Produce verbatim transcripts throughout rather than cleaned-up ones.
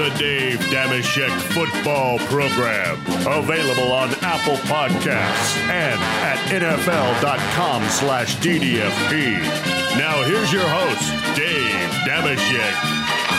The Dave Dameshek Football Program. Available on Apple Podcasts and at N F L dot com slash D D F P. Now here's your host, Dave Dameshek.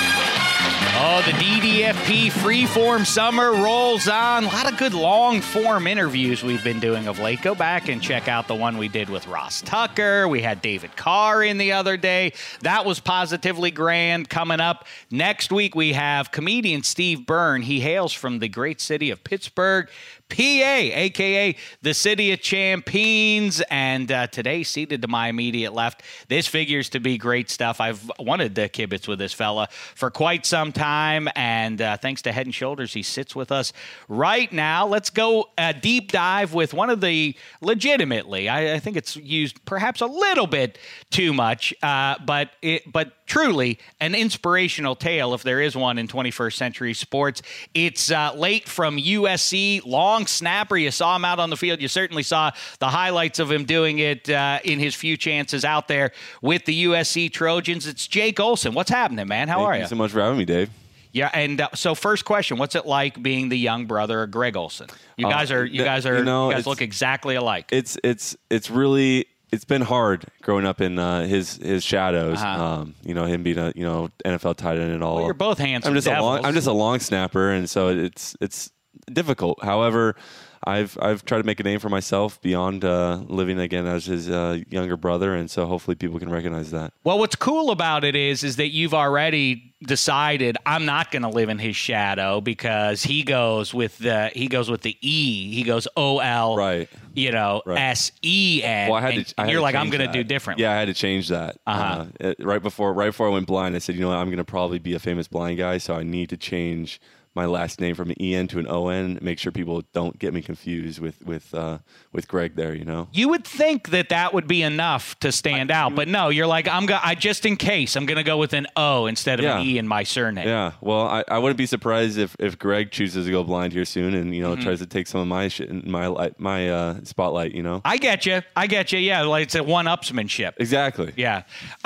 Oh, the D D F P Freeform Summer rolls on. A lot of good long-form interviews we've been doing of late. Go back and check out the one we did with Ross Tucker. We had David Carr in the other day. That was positively grand. Coming up next week, we have comedian Steve Byrne. He hails from the great city of Pittsburgh, P A, a k a the city of champions, and uh, today, seated to my immediate left, this figures to be great stuff. I've wanted to kibitz with this fella for quite some time, and uh, thanks to Head and Shoulders, he sits with us right now. Let's go a deep dive with one of the, legitimately, I, I think it's used perhaps a little bit too much, uh, but it, but truly an inspirational tale, if there is one in twenty-first century sports. It's uh, late from U S C, long snapper. You saw him out on the field. You certainly saw the highlights of him doing it uh, in his few chances out there with the U S C Trojans. It's Jake Olson. What's happening, man? How Thank are you? you? Thank you so much for having me, Dave. Yeah, and uh, so first question: what's it like being the young brother of Greg Olson? You guys are you guys are you, know, you guys look exactly alike. It's it's it's really it's been hard growing up in uh, his his shadows. Uh-huh. Um, you know, him being a you know N F L tight end and all. Well, you're both handsome I'm just devils. a long I'm just a long snapper, and so it's it's difficult. However, I've I've tried to make a name for myself beyond uh, living again as his uh, younger brother, and so hopefully people can recognize that. Well, what's cool about it is is that you've already decided I'm not going to live in his shadow because he goes with the he goes with the E. He goes O L, right? You know, right. S E N. Well, I had to. I had you're to like I'm change going to that. do differently. Yeah, I had to change that. Uh-huh. Uh, it- right before right before I went blind, I said, you know what, I'm going to probably be a famous blind guy, so I need to change my last name from an E N to an O N. Make sure people don't get me confused with with uh, with Greg there. You know, you would think that that would be enough to stand I, out, but no. You're like I'm. Go- I just in case I'm going to go with an O instead of yeah. an E in my surname. Yeah. Well, I, I wouldn't be surprised if, if Greg chooses to go blind here soon, and you know Mm-hmm. tries to take some of my shit, my light, my uh, spotlight. You know. I get you. I get you. Yeah, like it's a one-upsmanship. Exactly. Yeah.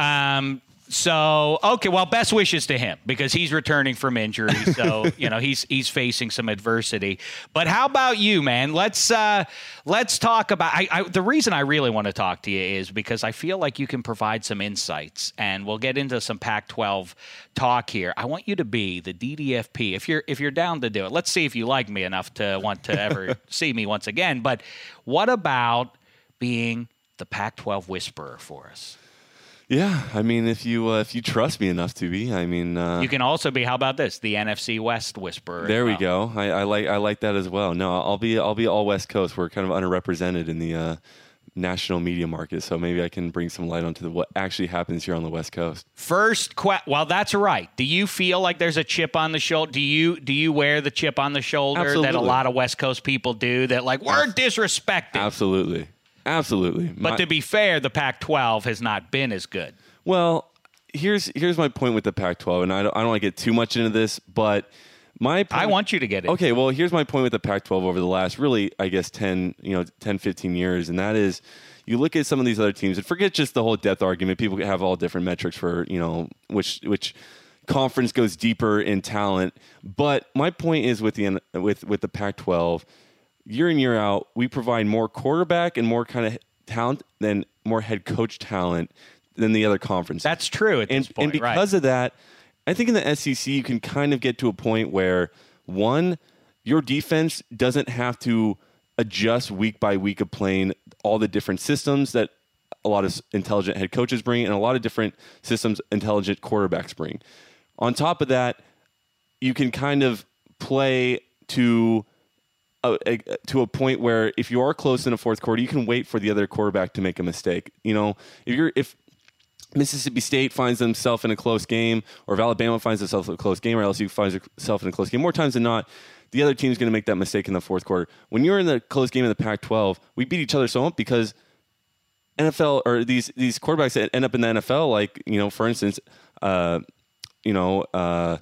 Um, so, okay, well, best wishes to him because he's returning from injury. So, you know, he's he's facing some adversity. But how about you, man? Let's uh, let's talk about I, I, the reason I really want to talk to you is because I feel like you can provide some insights, and we'll get into some Pac twelve talk here. I want you to be the D D F P if you're if you're down to do it. Let's see if you like me enough to want to ever see me once again. But what about being the Pac twelve whisperer for us? Yeah, I mean, if you uh, if you trust me enough to be, I mean, uh, you can also be. How about this? The N F C West whisperer. there we well. go. I, I like I like that as well. No, I'll be I'll be all West Coast. We're kind of underrepresented in the uh, national media market, so maybe I can bring some light onto the, what actually happens here on the West Coast. First, que- well, that's right. Do you feel like there's a chip on the shoulder? Do you do you wear the chip on the shoulder Absolutely. that a lot of West Coast people do? That like we're disrespected. Absolutely, absolutely. But My- to be fair, the Pac twelve has not been as good. Well, here's here's my point with the Pac twelve, and I don't, I don't want to get too much into this, but my point, I want you to get it. Okay, well, here's my point with the Pac twelve over the last really, I guess, ten, you know, ten, fifteen years, and that is you look at some of these other teams, and forget just the whole depth argument. People have all different metrics for, you know, which which conference goes deeper in talent. But my point is with the with with the Pac twelve, year in, year out, we provide more quarterback and more kind of talent than more head coach talent than the other conferences. That's true at and, this point, and because right. of that, I think in the S E C you can kind of get to a point where, one, your defense doesn't have to adjust week by week of playing all the different systems that a lot of intelligent head coaches bring and a lot of different systems intelligent quarterbacks bring. On top of that, you can kind of play to a, a, to a point where if you are close in the fourth quarter, you can wait for the other quarterback to make a mistake. You know, if you're if Mississippi State finds themselves in a close game, or if Alabama finds itself in a close game, or L S U finds itself in a close game, more times than not, the other team's going to make that mistake in the fourth quarter. When you're in the close game in the Pac twelve, we beat each other so much because N F L or these these quarterbacks that end up in the N F L, like, you know, for instance, uh, you know, uh,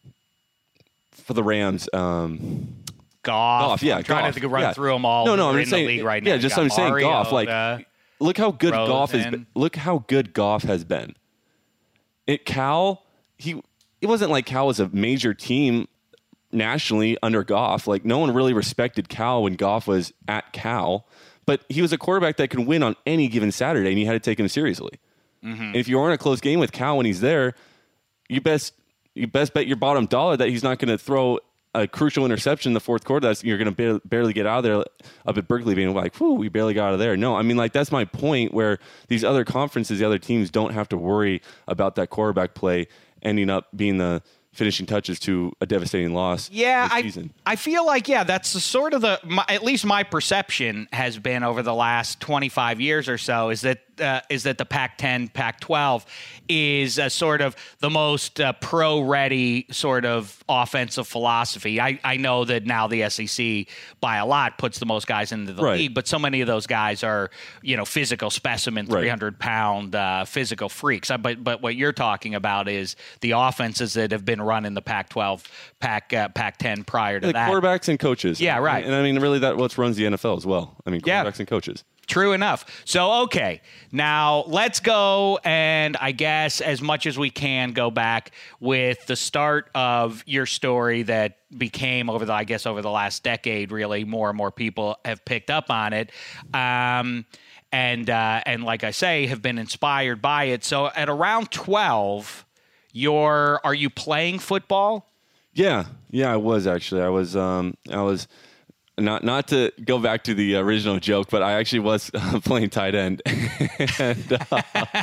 for the Rams, um, Goff. Goff, yeah, I'm trying Goff, to run yeah. through them all. No, no, We're I'm in just the saying, league right now. yeah, You just got I'm saying Goff. Like, Mariota, look how good Goff has Rosen. been. Look how good Goff has been. It Cal, he it wasn't like Cal was a major team nationally under Goff. Like, no one really respected Cal when Goff was at Cal, but he was a quarterback that could win on any given Saturday, and you had to take him seriously. Mm-hmm. And if you were in a close game with Cal when he's there, you best you best bet your bottom dollar that he's not going to throw a crucial interception in the fourth quarter that's you're going to ba- barely get out of there up at Berkeley being like, whew, we barely got out of there. No, I mean, like, that's my point, where these other conferences, the other teams don't have to worry about that quarterback play ending up being the finishing touches to a devastating loss. Yeah, this I season. I feel like, yeah, that's the sort of the, my, at least my perception has been over the last twenty-five years or so, is that uh, is that the Pac ten, Pac twelve is a sort of the most uh, pro-ready sort of offensive philosophy. I, I know that now the S E C by a lot puts the most guys into the right. league, but so many of those guys are, you know, physical specimen, three hundred pound uh, physical freaks. But but what you're talking about is the offenses that have been run in the Pac twelve, Pac uh, Pac ten prior to the that. Quarterbacks and coaches. Yeah, right. And, and I mean, really, that what runs the N F L as well. I mean, quarterbacks Yeah. and coaches. True enough. So, okay, now let's go, and I guess as much as we can go back with the start of your story that became over the, I guess, over the last decade, really more and more people have picked up on it. Um, and, uh, and like I say, have been inspired by it. So at around twelve, you're, are you playing football? Yeah. Yeah, I was actually. I was, um, I was, Not not to go back to the original joke, but I actually was uh, playing tight end, and, uh,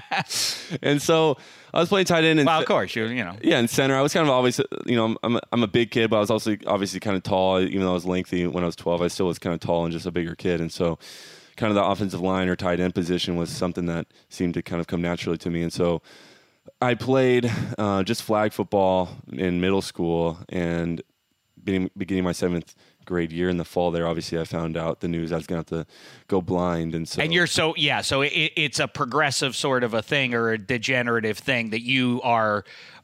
and so I was playing tight end. And Well, of course, you you know. yeah, in center. I was kind of always, you know, I'm a, I'm a big kid, but I was also obviously kind of tall. Even though I was lengthy when I was twelve, I still was kind of tall and just a bigger kid. And so, kind of the offensive line or tight end position was something that seemed to kind of come naturally to me. And so, I played uh, just flag football in middle school, and beginning, beginning my seventh grade year in the fall there, obviously I found out the news I was going to have to go blind. And so, and you're so, yeah, so it, it's a progressive sort of a thing, or a degenerative thing, that you are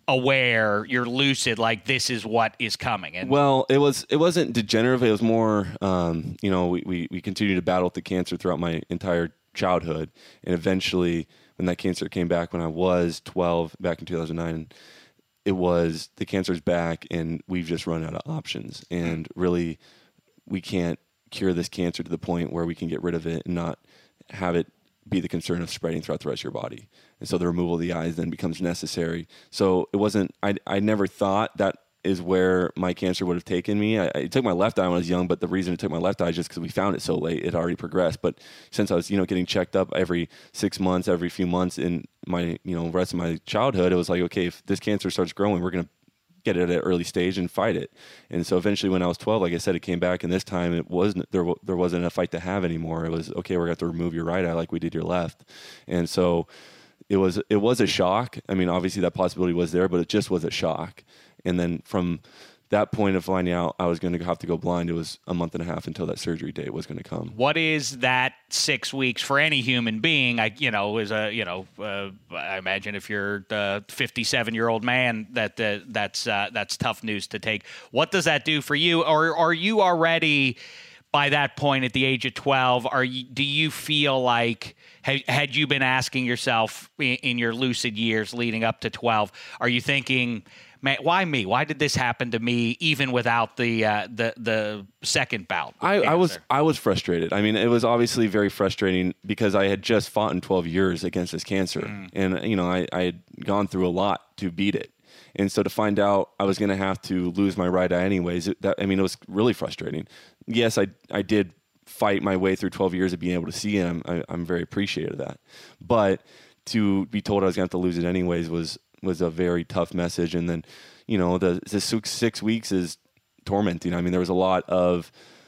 aware, you're lucid, like this is what is coming. And well, it was, it wasn't degenerative. It was more, um, you know, we, we, we continued to battle with the cancer throughout my entire childhood. And eventually when that cancer came back when I was twelve, back in two thousand nine, it was the cancer's back and we've just run out of options. And really, we can't cure this cancer to the point where we can get rid of it and not have it be the concern of spreading throughout the rest of your body. And so the removal of the eyes then becomes necessary. So it wasn't, I, I never thought that is where my cancer would have taken me. I, it took my left eye when I was young, but the reason it took my left eye is just because we found it so late. It already progressed. But since I was, you know, getting checked up every six months, every few months in my, you know, rest of my childhood, it was like, okay, if this cancer starts growing, we're going to get it at an early stage and fight it. And so eventually when I was twelve, like I said, it came back, and this time it wasn't, there, there wasn't a fight to have anymore. It was, okay, we're going to have to remove your right eye like we did your left. And so it was, it was a shock. I mean, obviously that possibility was there, but it just was a shock. And then from that point of finding out I was going to have to go blind, it was a month and a half until that surgery date was going to come. what is that six weeks for any human being? I, you know, is a, you know, uh, I imagine if you're the fifty-seven year old man, that uh, that's uh, that's tough news to take. What does that do for you? Or are you already by that point at the age of twelve? Are you, do you feel like, had, had you been asking yourself in, in your lucid years leading up to twelve, are you thinking, man, why me? Why did this happen to me, even without the uh, the the second bout? I, I was I was frustrated. I mean, it was obviously very frustrating because I had just fought in twelve years against this cancer, mm. and you know I, I had gone through a lot to beat it, and so to find out I was going to have to lose my right eye anyways, it, that, I mean, it was really frustrating. Yes, I I did fight my way through twelve years of being able to see, and I'm I, I'm very appreciative of that, but to be told I was going to have to lose it anyways was. was a very tough message. And then, you know, the, the six weeks is tormenting. I mean, there was a lot of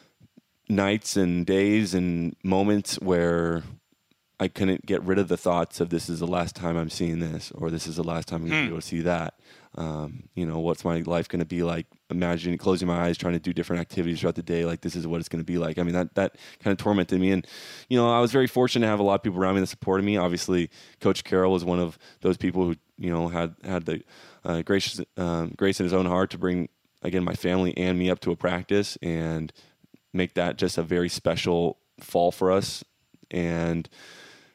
nights and days and moments where I couldn't get rid of the thoughts of this is the last time I'm seeing this, or this is the last time I'm going to be able to see that. Um, you know, what's my life going to be like? Imagining closing my eyes, trying to do different activities throughout the day. Like, this is what it's going to be like. I mean, that, that kind of tormented me. And, you know, I was very fortunate to have a lot of people around me that supported me. Obviously, Coach Carroll was one of those people who, you know, had, had the uh, gracious, um, grace in his own heart to bring, again, my family and me up to a practice and make that just a very special fall for us. And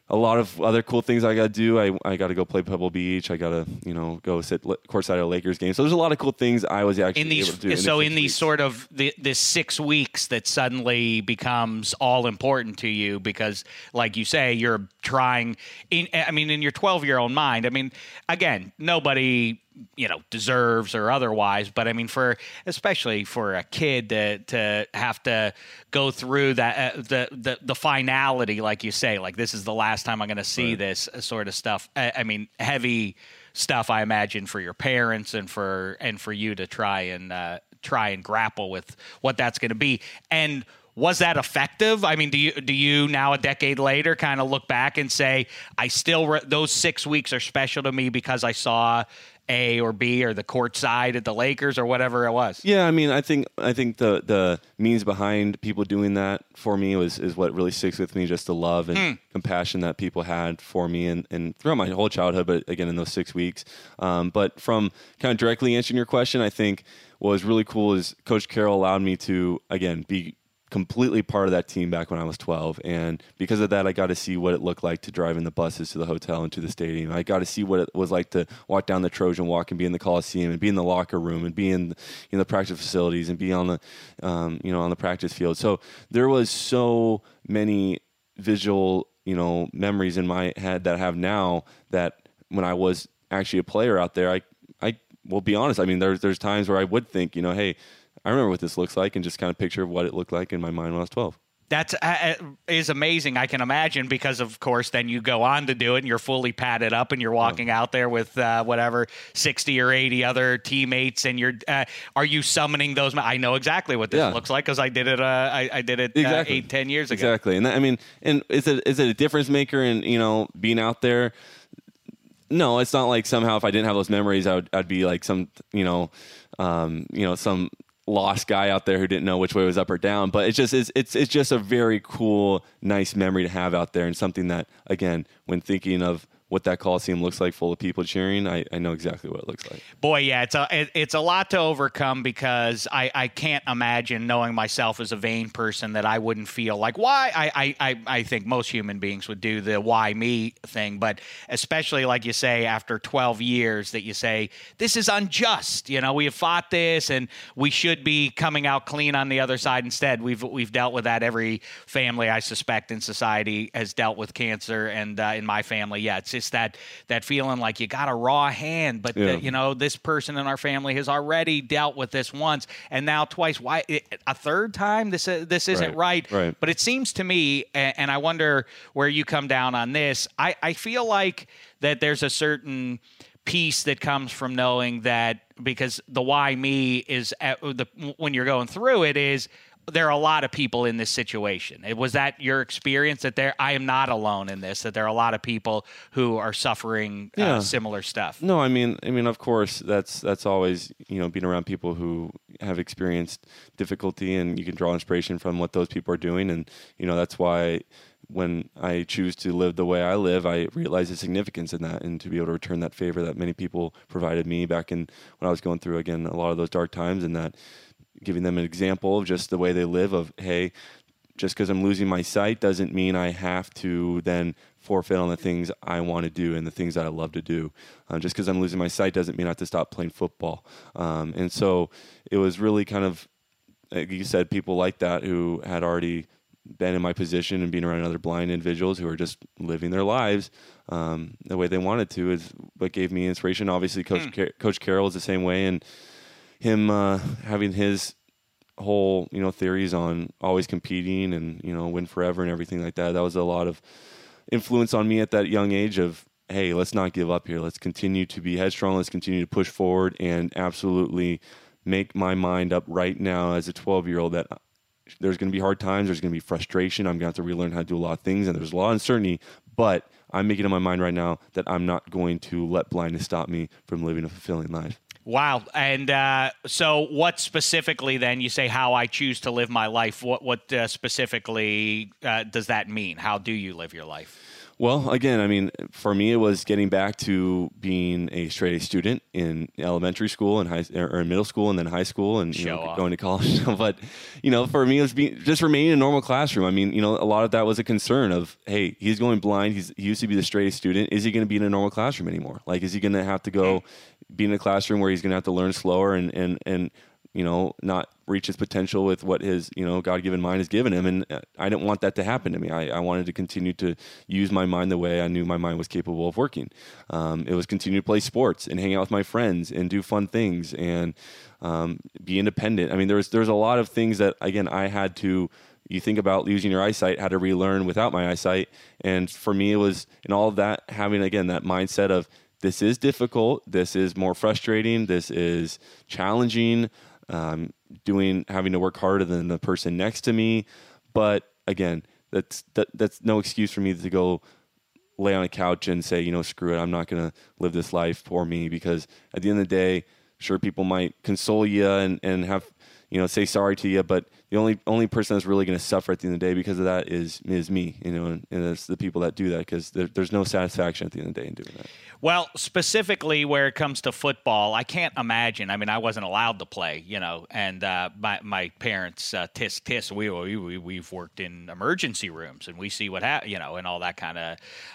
a lot of other cool things I got to do. I, I got to go play Pebble Beach. I got to, you know, go sit courtside at a Lakers game. So there's a lot of cool things I was actually in these, able to do. So in, in these weeks. sort of the, this six weeks that suddenly becomes all important to you because, like you say, you're trying. In, I mean, in your twelve-year-old mind. I mean, again, nobody, you know, deserves or otherwise, but I mean, for especially for a kid to to have to go through that uh, the the the finality, like you say, like this is the last time I'm going to see right. this sort of stuff. I, I mean, heavy stuff, I imagine, for your parents and for and for you to try and uh, try and grapple with what that's going to be. And was that effective? I mean, do you do you now a decade later kind of look back and say, I still re- those six weeks are special to me because I saw A or B or the court side at the Lakers or whatever it was? Yeah, I mean, I think I think the the means behind people doing that for me was is what really sticks with me, just the love and Hmm. compassion that people had for me and, and throughout my whole childhood, but again in those six weeks. Um, but from kind of directly answering your question, I think what was really cool is Coach Carroll allowed me to, again, be completely part of that team back when I was twelve. And because of that, I got to see what it looked like to drive in the buses to the hotel and to the stadium. I got to see what it was like to walk down the Trojan Walk and be in the Coliseum and be in the locker room and be in, in the practice facilities and be on the, um, you know, on the practice field. So there was so many visual, you know, memories in my head that I have now that when I was actually a player out there, I, I will be honest. I mean, there's, there's times where I would think, you know, hey, I remember what this looks like and just kind of picture what it looked like in my mind when I was twelve. That's uh, is amazing. I can imagine because, of course, then you go on to do it and you're fully padded up and you're walking out there with uh, whatever sixty or eighty other teammates and you're. Uh, are you summoning those? I know exactly what this Yeah. looks like because I did it. Uh, I, I did it uh, Exactly. eight, ten years ago. Exactly, and that, I mean, and is it is it a difference maker in, you know, being out there? No, it's not like somehow if I didn't have those memories, I would I'd be like some, you know, um, you know, some lost guy out there who didn't know which way was up or down. But it's just it's it's it's just a very cool, nice memory to have out there, and something that, again, when thinking of what that Coliseum looks like full of people cheering, I, I know exactly what it looks like. Boy, yeah, it's a it, it's a lot to overcome because I, I can't imagine, knowing myself as a vain person, that I wouldn't feel like why I, I, I think most human beings would do the why me thing, but especially like you say after twelve years that you say this is unjust. You know, we have fought this and we should be coming out clean on the other side. Instead, we've we've dealt with that. Every family, I suspect, in society has dealt with cancer, and uh, in my family, yeah, it's just that that feeling like you got a raw hand, but Yeah. the, you know, this person in our family has already dealt with this once and now twice. Why a third time? This uh, this isn't right. Right. But it seems to me, and, and I wonder where you come down on this. I, I feel like that there's a certain piece that comes from knowing that, because the why me is at the when you're going through it is. There are a lot of people in this situation. Was that your experience, that there, I am not alone in this, that there are a lot of people who are suffering uh, Yeah. similar stuff? No, I mean, I mean, of course, that's that's always, you know, being around people who have experienced difficulty, and you can draw inspiration from what those people are doing, and you know, that's why when I choose to live the way I live, I realize the significance in that, and to be able to return that favor that many people provided me back in when I was going through, again, a lot of those dark times, and that giving them an example of just the way they live of, hey, just because I'm losing my sight doesn't mean I have to then forfeit on the things I want to do and the things that I love to do. Um, just because I'm losing my sight doesn't mean I have to stop playing football. Um, and so it was really kind of, like you said, people like that who had already been in my position and being around other blind individuals who are just living their lives um, the way they wanted to is what gave me inspiration. Obviously, Coach, Mm. Car- Coach Carroll is the same way, and him uh, having his whole, you know, theories on always competing and, you know, win forever and everything like that. That was a lot of influence on me at that young age of, hey, let's not give up here. Let's continue to be headstrong. Let's continue to push forward and absolutely make my mind up right now as a twelve-year-old that there's going to be hard times. There's going to be frustration. I'm going to have to relearn how to do a lot of things, and there's a lot of uncertainty, but I'm making up my mind right now that I'm not going to let blindness stop me from living a fulfilling life. Wow. And uh, so what specifically then, you say how I choose to live my life, what what uh, specifically uh, does that mean? How do you live your life? Well, again, I mean, for me, it was getting back to being a straight A student in elementary school and high or in middle school and then high school and you Show know, off. going to college. But, you know, for me, it was being, just remaining in a normal classroom. I mean, you know, a lot of that was a concern of, hey, he's going blind. He's, he used to be the straight A student. Is he going to be in a normal classroom anymore? Like, is he going to have to go be in a classroom where he's going to have to learn slower and, and, and, you know, not reach his potential with what his, you know, God-given mind has given him. And I didn't want that to happen to me. I, I wanted to continue to use my mind the way I knew my mind was capable of working. Um, it was continue to play sports and hang out with my friends and do fun things and um, be independent. I mean, there's there's a lot of things that, again, I had to, you think about losing your eyesight, had to relearn without my eyesight. And for me, it was, in all of that, having, again, that mindset of this is difficult, this is more frustrating, this is challenging, Um, doing having to work harder than the person next to me, but again, that's that, that's no excuse for me to go lay on a couch and say, you know, screw it, I'm not going to live this life for me, because at the end of the day, sure, people might console you and, and have, you know, say sorry to you, but the only only person that's really going to suffer at the end of the day because of that is is me, you know, and, and it's the people that do that, because there, there's no satisfaction at the end of the day in doing that. Well, specifically where it comes to football, I can't imagine. I mean, I wasn't allowed to play, you know, and uh, my my parents, uh, tisk tisk, we, we we've worked in emergency rooms and we see what happens, you know, and all that kind of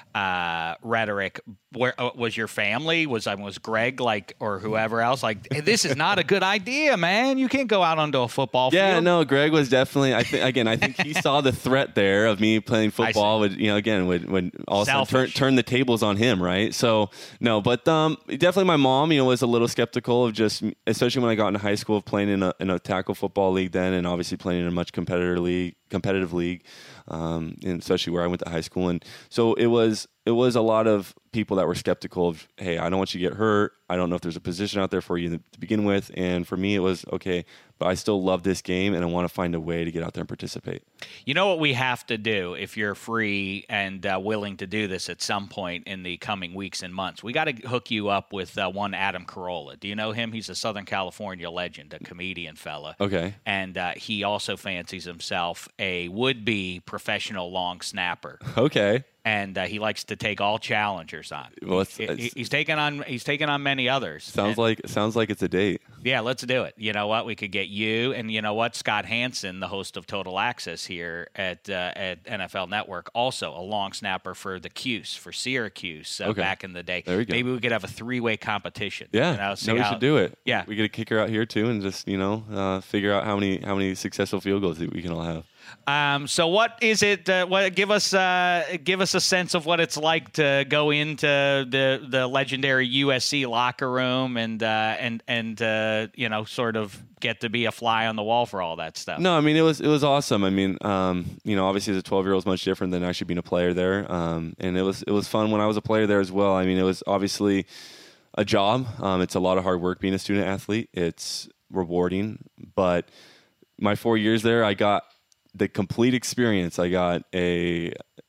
uh, rhetoric. Where uh, was your family? Was I was Greg like or whoever else like? Hey, this is not a good idea, man. You can't go out onto a football field. Yeah, no, Greg was definitely. I think again, I think he saw the threat there of me playing football. Would you know again would would all of a sudden turn, turn the tables on him, right? So. No, but um, definitely my mom, you know, was a little skeptical of just, especially when I got into high school, of playing in a, in a tackle football league then, and obviously playing in a much competitor league, competitive league, um, and especially where I went to high school. And so it was it was a lot of people that were skeptical of, hey, I don't want you to get hurt. I don't know if there's a position out there for you to begin with. And for me, it was, okay, but I still love this game, and I want to find a way to get out there and participate. You know what we have to do if you're free and uh, willing to do this at some point in the coming weeks and months? We got to hook you up with uh, one Adam Carolla. Do you know him? He's a Southern California legend, a comedian fella. Okay. And uh, he also fancies himself a would-be professional long snapper. Okay. And uh, he likes to take all challengers on. Well, it's, he, it's, he's taken on he's taken on many others. Sounds and, like sounds like it's a date. Yeah, let's do it. You know what? We could get you, and you know what? Scott Hansen, the host of Total Access here at uh, at N F L Network, also a long snapper for the Cuse, for Syracuse uh, okay. back in the day. There we go. Maybe we could have a three-way competition. Yeah, you know, see no, we how, should do it. Yeah, we get a kicker out here too, and just you know uh, figure out how many how many successful field goals that we can all have. Um, so what is it? Uh, what give us uh, give us a sense of what it's like to go into the the legendary U S C locker room and uh, and and uh, you know sort of get to be a fly on the wall for all that stuff. No, I mean it was it was awesome. I mean, um, you know, obviously as a twelve year old is much different than actually being a player there, um, and it was it was fun when I was a player there as well. I mean, it was obviously a job. Um, it's a lot of hard work being a student athlete. It's rewarding, but my four years there, I got the complete experience. I got a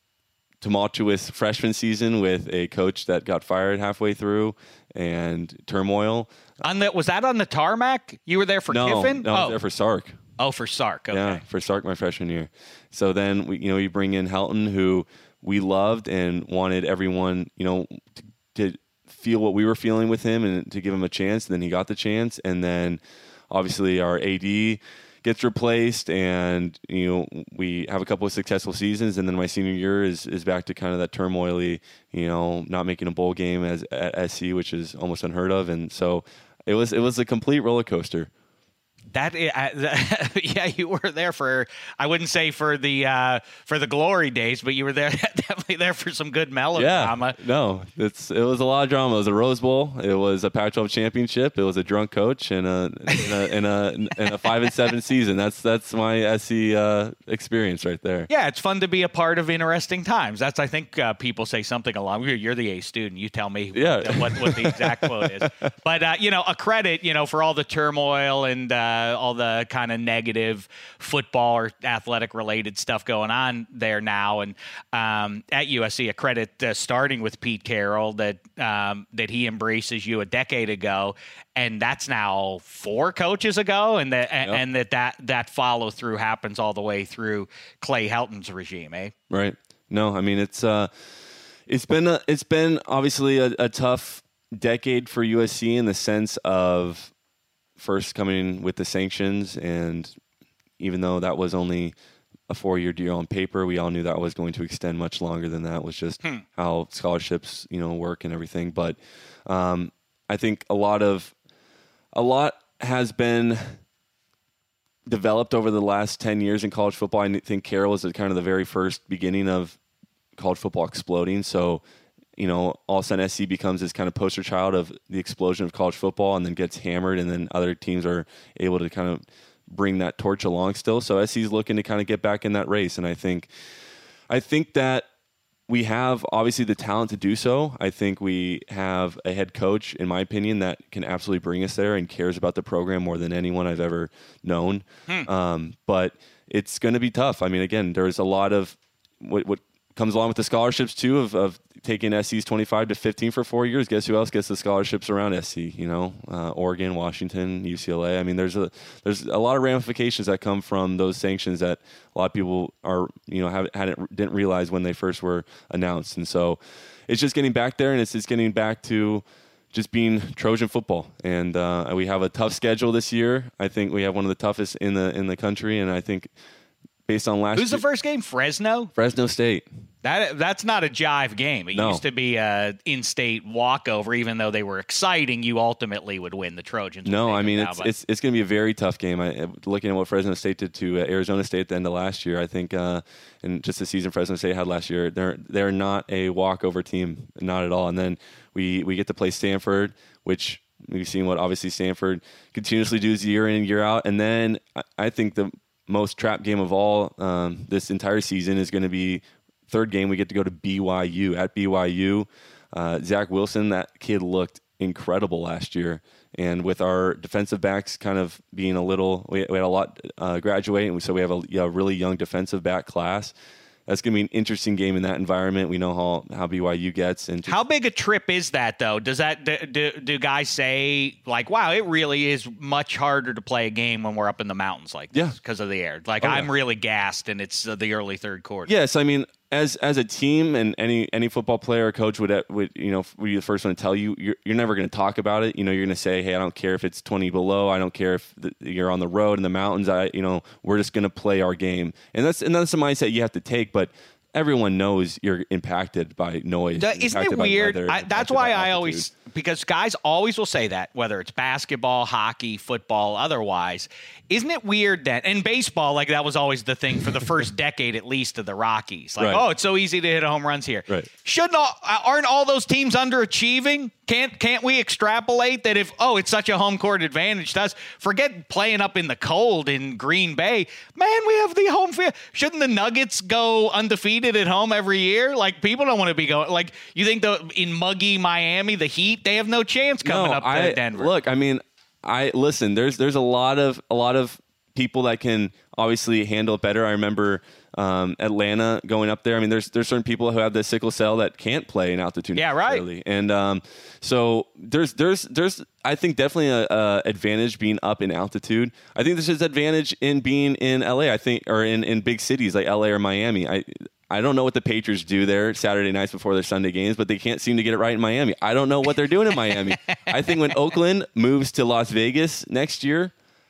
tumultuous freshman season with a coach that got fired halfway through and turmoil. On the, was that on the tarmac? You were there for no, Kiffin? No, I was oh. there for Sark. Oh, for Sark. Okay. Yeah, for Sark my freshman year. So then we, you know, you bring in Helton, who we loved and wanted everyone, you know, to, to feel what we were feeling with him and to give him a chance. And then he got the chance. And then obviously our A D gets replaced, and you know we have a couple of successful seasons, and then my senior year is is back to kind of that turmoily, you know, not making a bowl game as at S C, which is almost unheard of, and so it was it was a complete roller coaster. That, uh, yeah, you were there for, I wouldn't say for the uh, for the glory days, but you were there definitely there for some good melodrama. Yeah, no, it's it was a lot of drama. It was a Rose Bowl. It was a Pac twelve championship. It was a drunk coach and a and a and a, and a five and seven season. That's that's my S C uh, experience right there. Yeah, it's fun to be a part of interesting times. That's I think uh, people say something along. You're the A student. You tell me yeah. what, what, what the exact quote is. But uh, you know, a credit, you know, for all the turmoil and. Uh, all the kind of negative football or athletic related stuff going on there now. And um, at U S C, a credit uh, starting with Pete Carroll that um, that he embraces you a decade ago. And that's now four coaches ago. And that, yep. and that, that, that follow through happens all the way through Clay Helton's regime, eh? Right. No, I mean, it's, uh, It's been a, it's been obviously a, a tough decade for U S C in the sense of first coming with the sanctions, and even though that was only a four-year deal on paper, we all knew that was going to extend much longer than that. It was just hmm. how scholarships, you know, work and everything. But um, I think a lot of a lot has been developed over the last ten years in college football. I think Carroll was kind of the very first beginning of college football exploding. So, you know, all of a sudden S C becomes this kind of poster child of the explosion of college football, and then gets hammered, and then other teams are able to kind of bring that torch along still. So S C's looking to kind of get back in that race, and I think, I think that we have obviously the talent to do so. I think we have a head coach, in my opinion, that can absolutely bring us there and cares about the program more than anyone I've ever known. Hmm. Um, but it's going to be tough. I mean, again, there's a lot of what, what comes along with the scholarships too, of, of taking S C's twenty-five to fifteen for four years. Guess who else gets the scholarships around S C? You know, uh, Oregon, Washington, U C L A. I mean, there's a there's a lot of ramifications that come from those sanctions that a lot of people are, you know, have, hadn't didn't realize when they first were announced. And so it's just getting back there, and it's just getting back to just being Trojan football. And uh, we have a tough schedule this year. I think we have one of the toughest in the in the country, and I think based on last Who's year, the first game? Fresno? Fresno State. That That's not a jive game. It no. used to be a in-state walkover. Even though they were exciting, you ultimately would win. The Trojans. No, I mean, it's, it's it's going to be a very tough game. I, looking at what Fresno State did to uh, Arizona State at the end of last year, I think, uh, and just the season Fresno State had last year, they're they're not a walkover team, not at all. And then we, we get to play Stanford, which we've seen what obviously Stanford continuously does year in and year out. And then I, I think the most trap game of all um, this entire season is going to be third game. We get to go to B Y U at B Y U. Uh, Zach Wilson, that kid looked incredible last year. And with our defensive backs kind of being a little, we, we had a lot uh, graduate, and so we have a, a really young defensive back class. That's going to be an interesting game in that environment. We know how, how B Y U gets. And how big a trip is that, though? Does that do, do, do guys say, like, wow, it really is much harder to play a game when we're up in the mountains like this yeah. because of the air? Like, oh, I'm yeah. really gassed, and it's uh, the early third quarter. Yes, I mean, as as a team, and any any football player or coach would would you know would be the first one to tell you, you're you're never going to talk about it. You know, you're going to say, hey, I don't care if it's twenty below. I don't care if the, you're on the road in the mountains. I you know we're just going to play our game, and that's and that's the mindset you have to take. But everyone knows you're impacted by noise. The, isn't it weird? Weather, I, that's why I always, because guys always will say that, whether it's basketball, hockey, football, otherwise. Isn't it weird that, and baseball, like that was always the thing for the first decade at least of the Rockies. Like, right. oh, it's so easy to hit home runs here. Right. Shouldn't all, aren't all those teams underachieving? Can't can't we extrapolate that if, oh, it's such a home court advantage to us, forget playing up in the cold in Green Bay. Man, we have the home field. Shouldn't the Nuggets go undefeated at home every year? Like, people don't want to be going, like, you think the in muggy Miami, the Heat, they have no chance coming no, up to I, Denver. Look, I mean, I listen, there's there's a lot of a lot of people that can obviously handle it better. I remember um, Atlanta going up there. I mean, there's there's certain people who have the sickle cell that can't play in altitude. Yeah, right. And um, so there's there's there's I think definitely a, a advantage being up in altitude. I think there's an advantage in being in L A. I think, or in, in big cities like L A or Miami. I I don't know what the Patriots do there Saturday nights before their Sunday games, but they can't seem to get it right in Miami. I don't know what they're doing in Miami. I think when Oakland moves to Las Vegas next year,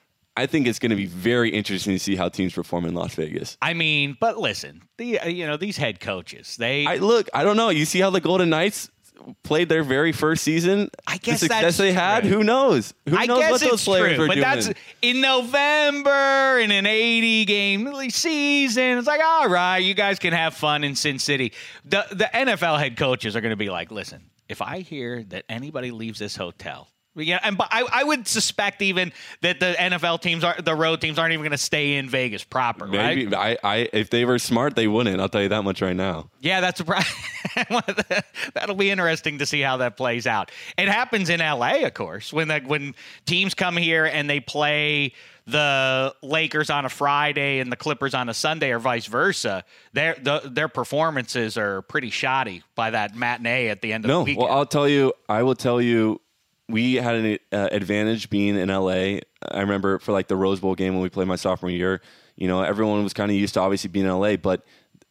I think it's going to be very interesting to see how teams perform in Las Vegas. I mean, but listen, the uh, you know these head coaches, they I, look. I don't know. You see how the Golden Knights played their very first season. I guess the success that's they had. true. Who knows? Who I knows guess what those it's players true, were but doing? that's in November in an eighty game season. It's like, all right, you guys can have fun in Sin City. The the N F L head coaches are going to be like, listen, if I hear that anybody leaves this hotel. Yeah, and but I, I would suspect even that the N F L teams are the road teams aren't even going to stay in Vegas proper. Maybe right? I, I if they were smart, they wouldn't. I'll tell you that much right now. Yeah, that's a that'll be interesting to see how that plays out. It happens in L A, of course, when the, when teams come here and they play the Lakers on a Friday and the Clippers on a Sunday, or vice versa. Their the, their performances are pretty shoddy by that matinee at the end of no, the weekend. Well, I'll tell you. I will tell you. We had an uh, advantage being in L A. I remember for like the Rose Bowl game when we played my sophomore year, you know, everyone was kind of used to obviously being in L A, but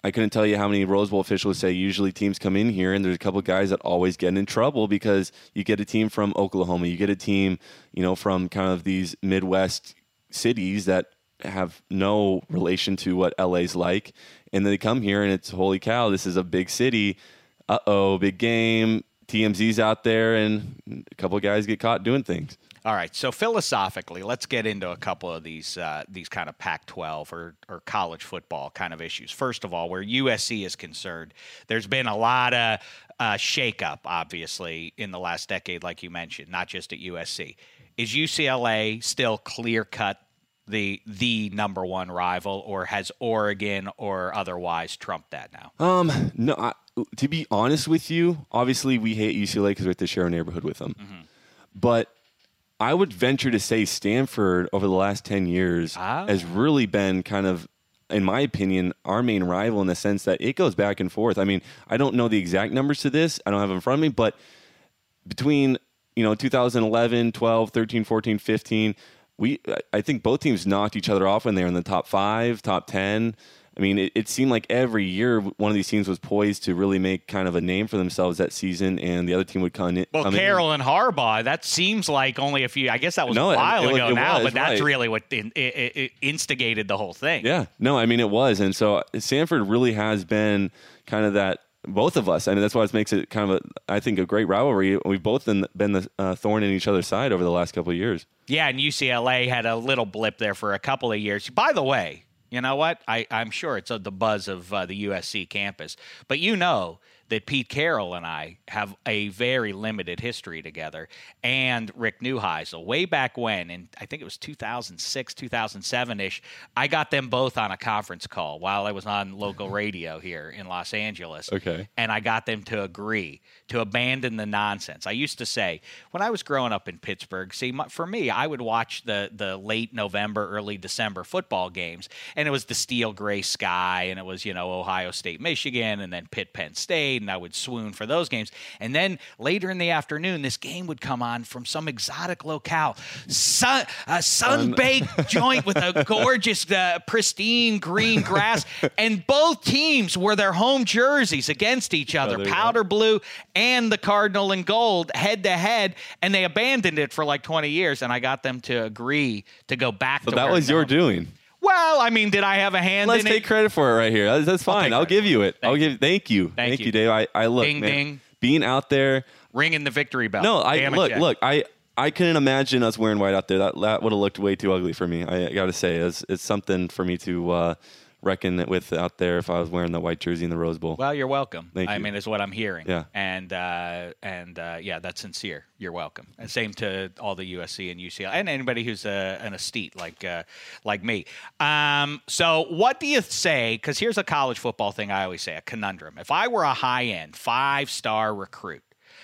I couldn't tell you how many Rose Bowl officials say usually teams come in here and there's a couple of guys that always get in trouble because you get a team from Oklahoma, you get a team, you know, from kind of these Midwest cities that have no relation to what L A's like, and then they come here and it's holy cow, this is a big city. Uh-oh, big game. T M Z's out there, and a couple of guys get caught doing things. All right, so philosophically, let's get into a couple of these uh, these kind of Pac twelve or, or college football kind of issues. First of all, where U S C is concerned, there's been a lot of uh, shakeup, obviously, in the last decade, like you mentioned, not just at U S C. Is U C L A still clear-cut the the number one rival, or has Oregon or otherwise trumped that now? Um, no, I, to be honest with you, obviously we hate U C L A because we have to share a neighborhood with them. Mm-hmm. But I would venture to say Stanford over the last ten years ah. has really been kind of, in my opinion, our main rival in the sense that it goes back and forth. I mean, I don't know the exact numbers to this. I don't have them in front of me, but between, you know, two thousand eleven, twelve, thirteen, fourteen, fifteen, we, I think both teams knocked each other off when they were in the top five, top ten. I mean, it, it seemed like every year one of these teams was poised to really make kind of a name for themselves that season, and the other team would come in. Well, come Carroll in. and Harbaugh, that seems like only a few. I guess that was no, a while it, it, ago it now, was, but that's right. really what in, it, it instigated the whole thing. Yeah, no, I mean, it was. And so Stanford really has been kind of that, both of us. I mean, that's why it makes it kind of, a, I think, a great rivalry. We've both been, been the uh, thorn in each other's side over the last couple of years. Yeah, and U C L A had a little blip there for a couple of years. By the way, you know what? I, I'm sure it's uh, the buzz of uh, the U S C campus. But you know that Pete Carroll and I have a very limited history together, and Rick Neuheisel. Way back when, in I think it was two thousand six, two thousand seven-ish, I got them both on a conference call while I was on local radio here in Los Angeles. Okay. And I got them to agree to abandon the nonsense. I used to say, when I was growing up in Pittsburgh, see, my, for me, I would watch the the late November, early December football games, and it was the steel gray sky, and it was, you know, Ohio State, Michigan, and then Pitt, Penn State, and I would swoon for those games. And then later in the afternoon, this game would come on from some exotic locale, sun, a sun-baked joint with a gorgeous, uh, pristine green grass, and both teams wore their home jerseys against each other, oh, powder blue and the Cardinal and gold, head-to-head, and they abandoned it for like twenty years, and I got them to agree to go back So to that where was your doing. Well, I mean, did I have a hand Let's in take it? credit for it right here. That's, that's fine. I'll give you it. Thank I'll you. give. Thank you. Thank Thank you. you, Dave. I, I look, Ding, man, ding. being out there. Ringing the victory bell. No, I Damn it, look, Jack. look. I I couldn't imagine us wearing white out there. That that would have looked way too ugly for me. I, I got to say, it's it's something for me to uh, reckon with out there if I was wearing the white jersey in the Rose Bowl. Well, you're welcome. Thank I you. mean, is what I'm hearing. Yeah. And uh, and uh, yeah, that's sincere. You're welcome. And same to all the U S C and U C L A and anybody who's a, an estate like uh, like me. Um, so what do you say? Because here's a college football thing I always say, a conundrum. If I were a high end five star recruit,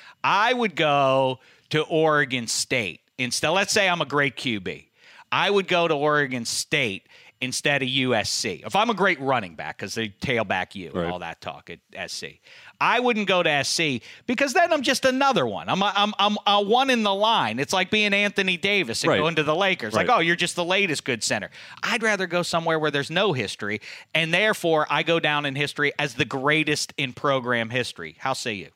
I would go to Oregon State instead. Let's say I'm a great Q B. I would go to Oregon State instead of U S C. If I'm a great running back, because they tailback you Right. and all that talk at S C, I wouldn't go to S C because then I'm just another one. I'm a, I'm I'm a one in the line. It's like being Anthony Davis and Right. going to the Lakers. Right. Like, oh, you're just the latest good center. I'd rather go somewhere where there's no history, and therefore I go down in history as the greatest in program history. How say you?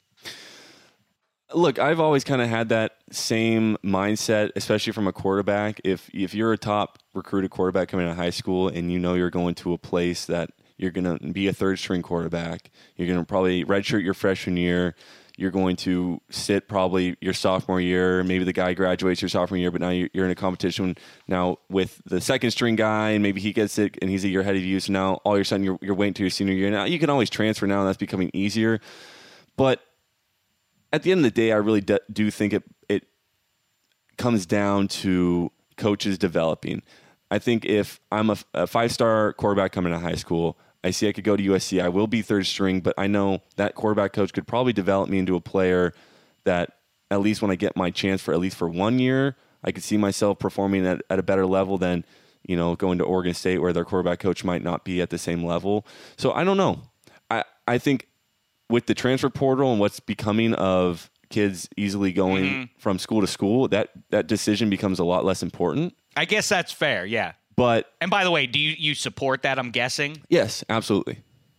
Look, I've always kind of had that same mindset, especially from a quarterback. If if you're a top recruited quarterback coming out of high school and you know you're going to a place that you're going to be a third string quarterback, you're going to probably redshirt your freshman year, you're going to sit probably your sophomore year, maybe the guy graduates your sophomore year, but now you're, you're in a competition now with the second string guy, and maybe he gets it and he's a year ahead of you, so now all of a sudden you're, you're waiting to your senior year. Now you can always transfer now, and that's becoming easier. But at the end of the day, I really do, do think it it comes down to coaches developing. I think if I'm a, a five-star quarterback coming out of high school, I see I could go to U S C. I will be third string, but I know that quarterback coach could probably develop me into a player that at least when I get my chance for at least for one year, I could see myself performing at, at a better level than, you know, going to Oregon State where their quarterback coach might not be at the same level. So I don't know. I, I think with the transfer portal and what's becoming of kids easily going Mm-hmm. from school to school, that, that decision becomes a lot less important. I guess that's fair, yeah. But And by the way, do you, you support that, I'm guessing? yes, absolutely.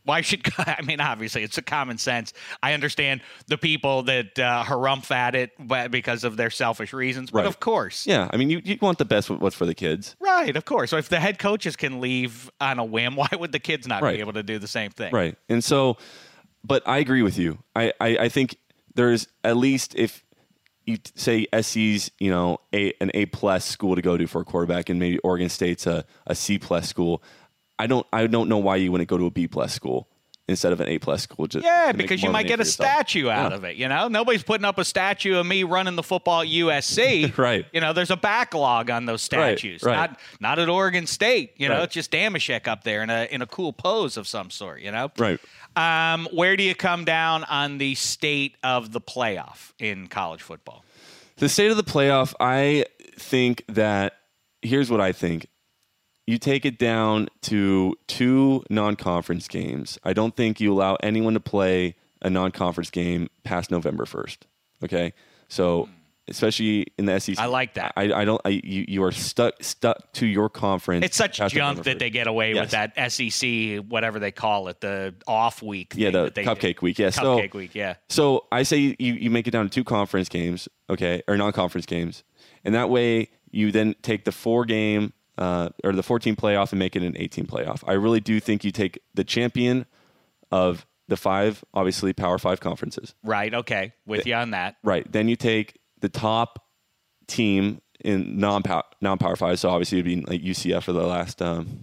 Why should I mean? Obviously, it's a common sense. I understand the people that uh, harumph at it, but because of their selfish reasons. But Right. of course, Yeah, I mean, you, you want the best with what's for the kids. right? Of course. So if the head coaches can leave on a whim, why would the kids not Right. be able to do the same thing? Right. And so, but I agree with you. I, I, I think there's at least if you t- say S C's, you know, a, an A plus school to go to for a quarterback, and maybe Oregon State's a, a C plus school. I don't I don't know why you wouldn't go to a B plus school instead of an A plus school. Just Yeah, to make because more you of might name get for a yourself. statue out Yeah. of it. You know, nobody's putting up a statue of me running the football at U S C. Right. You know, there's a backlog on those Right, statues. right. Not not at Oregon State. You know, Right. it's just Damashek up there in a in a cool pose of some sort. You know. Right. Um, where do you come down on the state of the playoff in college football? The state of the playoff, I think that here's what I think. You take it down to two non-conference games. I don't think you allow anyone to play a non-conference game past November first. Okay? So, especially in the S E C. I like that. I, I don't I, you you are stuck stuck to your conference. It's such past junk November that first. they get away Yes. with that S E C, whatever they call it, the off week. Yeah, thing the that they cupcake week. Yeah, so Cupcake week, yeah. So I say you, you make it down to two conference games, okay, or non-conference games, and that way you then take the four game uh, or the fourteen playoff and make it an eighteen playoff. I really do think you take the champion of the five, obviously Power Five conferences, Right, okay. With you on that. right? Then you take the top team in non-power non-power five. So obviously it'd be like U C F for the last um,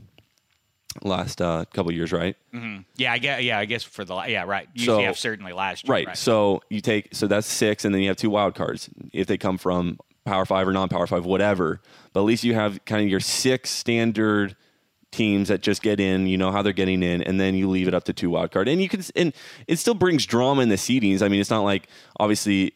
last uh, couple years, right? Yeah, I guess, yeah, I guess for the yeah, right. So- U C F certainly last year. Right. Right. So you take so that's six, and then you have two wild cards if they come from Power Five or non-Power Five, whatever. But at least you have kind of your six standard teams that just get in. You know how they're getting in, and then you leave it up to two wild card, and you can and it still brings drama in the seedings. I mean, it's not like obviously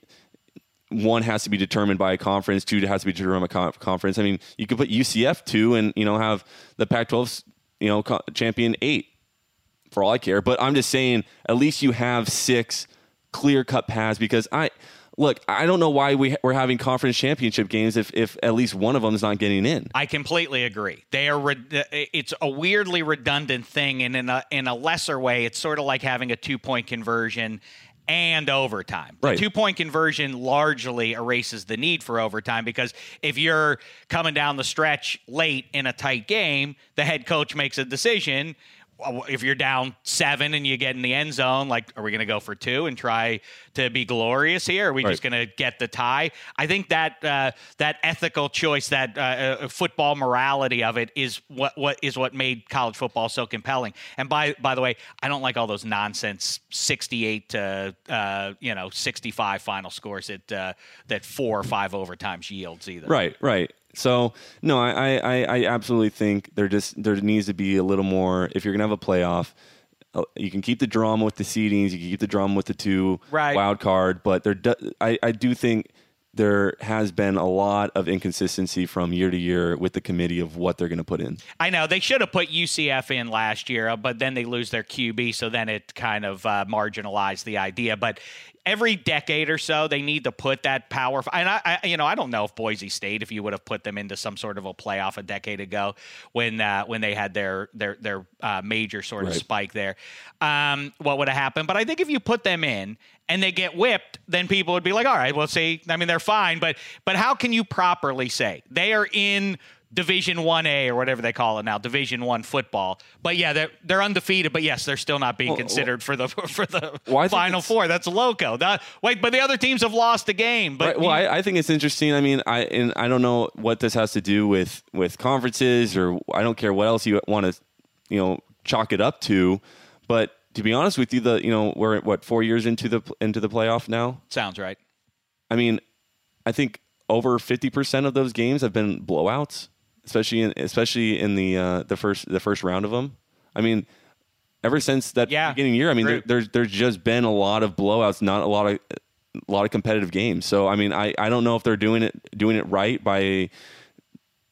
one has to be determined by a conference, two has to be determined by a con- conference. I mean, you could put U C F two, and you know have the Pac twelve, you know, co- champion eight. For all I care, but I'm just saying, at least you have six clear-cut paths. Because I look, I don't know why we we're having conference championship games if if at least one of them is not getting in. I completely agree. They are. Re- it's a weirdly redundant thing, and in a in a lesser way, it's sort of like having a two point conversion and overtime. Right. The two point conversion largely erases the need for overtime because if you're coming down the stretch late in a tight game, the head coach makes a decision. If you're down seven and you get in the end zone, like, are we going to go for two and try to be glorious here? Are we Right. just going to get the tie? I think that uh, that ethical choice, that uh, uh, football morality of it, is what what is what made college football so compelling. And by by the way, I don't like all those nonsense sixty-eight to uh, you know sixty-five final scores that uh, that four or five overtimes yields either. Right, right. So no, I, I, I absolutely think there just there needs to be a little more. If you're gonna have a playoff, uh, you can keep the drama with the seedings, you can keep the drama with the two Right. wild card, but there, do, I, I do think there has been a lot of inconsistency from year to year with the committee of what they're going to put in. I know they should have put U C F in last year, uh, but then they lose their Q B, so then it kind of uh, marginalized the idea. But every decade or so, they need to put that power. And I, I, you know, I don't know if Boise State, if you would have put them into some sort of a playoff a decade ago when uh, when they had their their their uh, major sort of Right. spike there, um, what would have happened? But I think if you put them in and they get whipped, then people would be like, all right, well, see, I mean, they're fine, but but how can you properly say they are in Division one A or whatever they call it now, Division one football? But yeah, they're they're undefeated, but yes, they're still not being Well, considered for the for the Well, I think Final it's- Four. That's loco. The- wait, but the other teams have lost a game. But Right, well, I, I think it's interesting. I mean, I and I don't know what this has to do with with conferences, or I don't care what else you want to, you know, chalk it up to. But to be honest with you, the you know we're what four years into the into the playoff now. sounds right. I mean, I think over fifty percent of those games have been blowouts, especially in especially in the uh, the first the first round of them. I mean, ever since that Yeah, beginning year, I mean, there, agree. there's there's just been a lot of blowouts, not a lot of a lot of competitive games. So I mean, I, I don't know if they're doing it doing it right by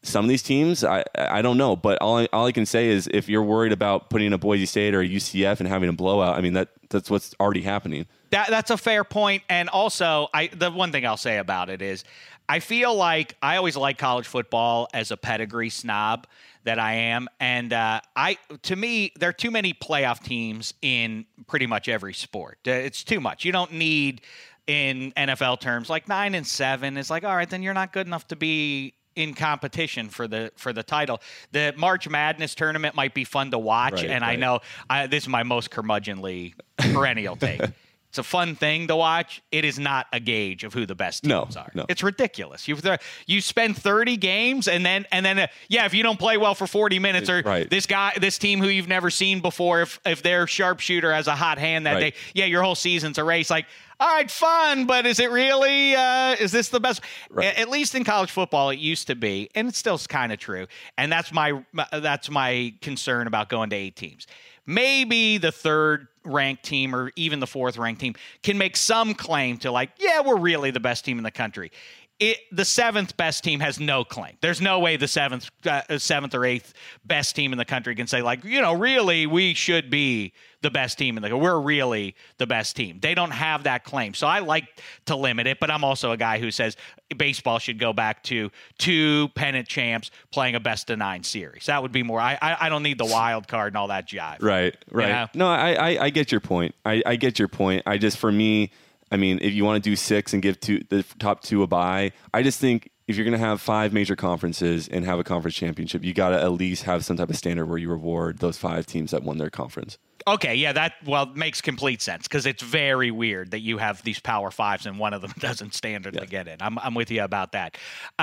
some of these teams, I I don't know. But all I, all I can say is if you're worried about putting a Boise State or a U C F and having a blowout, I mean, that that's what's already happening. That, that's a fair point. And also, I the one thing I'll say about it is I feel like I always like college football as a pedigree snob that I am. And uh, I, to me, there are too many playoff teams in pretty much every sport. Uh, It's too much. You don't need, in N F L terms, like nine and seven. It's like, all right, then you're not good enough to be in competition for the for the title. The March Madness tournament might be fun to watch, Right, and I right. know I, this is my most curmudgeonly perennial take. It's a fun thing to watch. It is not a gauge of who the best No, teams are. no. It's ridiculous. You you spend thirty games and then and then uh, yeah, if you don't play well for forty minutes, or Right. this guy, this team who you've never seen before, if if their sharpshooter has a hot hand that Right. day, yeah, your whole season's a race. Like, all right, fun, but is it really? Uh, is this the best? Right. A- At least in college football, it used to be, and it's still kind of true. And that's my that's my concern about going to eight teams. Maybe the third ranked team or even the fourth ranked team can make some claim to, like, yeah, we're really the best team in the country. It, the seventh best team has no claim. There's no way the seventh, uh, seventh or eighth best team in the country can say, like, you know, really, we should be the best team in the. We're really the best team. They don't have that claim. So I like to limit it, but I'm also a guy who says baseball should go back to two pennant champs playing a best of nine series. That would be more. I I, I don't need the wild card and all that jive. Right, right. know? No, I, I, I get your point. I, I get your point. I just, for me, I mean, if you want to do six and give two, the top two a bye, I just think if you're going to have five major conferences and have a conference championship, you got to at least have some type of standard where you reward those five teams that won their conference. Okay, yeah, that well makes complete sense because it's very weird that you have these Power Fives and one of them doesn't standard Yeah. to get in. I'm I'm with you about that.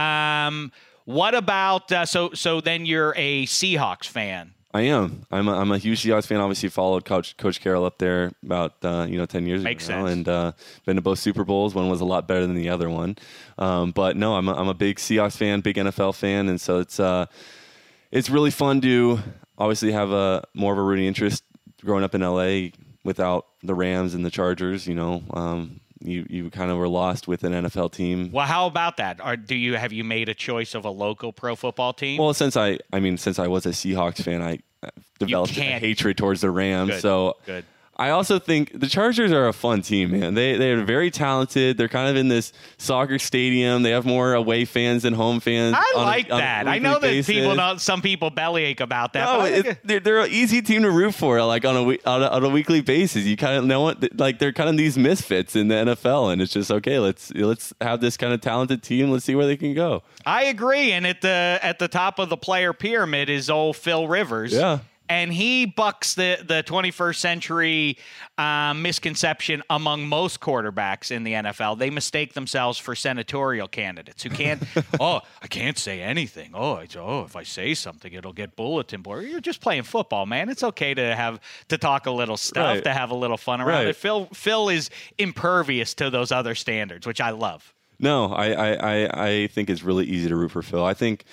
Um, what about uh, so so then you're a Seahawks fan? I am. I'm a, I'm a huge Seahawks fan. Obviously, followed Coach Coach Carroll up there about uh, you know ten years Makes ago now, sense. and uh, been to both Super Bowls. One was a lot better than the other one. Um, but no, I'm a, I'm a big Seahawks fan, big N F L fan, and so it's uh, it's really fun to obviously have a more of a rooting interest growing up in L A without the Rams and the Chargers. You know, um, you you kind of were lost with an N F L team. Well, how about that? Or do you have you made a choice of a local pro football team? Well, since I, I mean, since I was a Seahawks fan, I developed a can't- hatred towards the Rams. Good, So good. I also think the Chargers are a fun team, man. They they're very talented. They're kind of in this soccer stadium. They have more away fans than home fans. I on a- like on a that. I weekly know that basis. people don't. Some people bellyache about that. No, but I think it, they're, they're an easy team to root for, like on a, we- on a on a weekly basis. You kind of know what, like they're kind of these misfits in the N F L, and it's just okay. Let's let's have this kind of talented team. Let's see where they can go. I agree. And at the at the top of the player pyramid is old Phil Rivers. Yeah. And he bucks the, the twenty-first century um, misconception among most quarterbacks in the N F L. They mistake themselves for senatorial candidates who can't, oh, I can't say anything. Oh, it's, oh, if I say something, it'll get bulletin board. You're just playing football, man. It's okay to have to talk a little stuff, Right. to have a little fun around Right. it. Phil Phil is impervious to those other standards, which I love. No, I, I, I, I think it's really easy to root for Phil. I think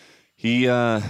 he, uh,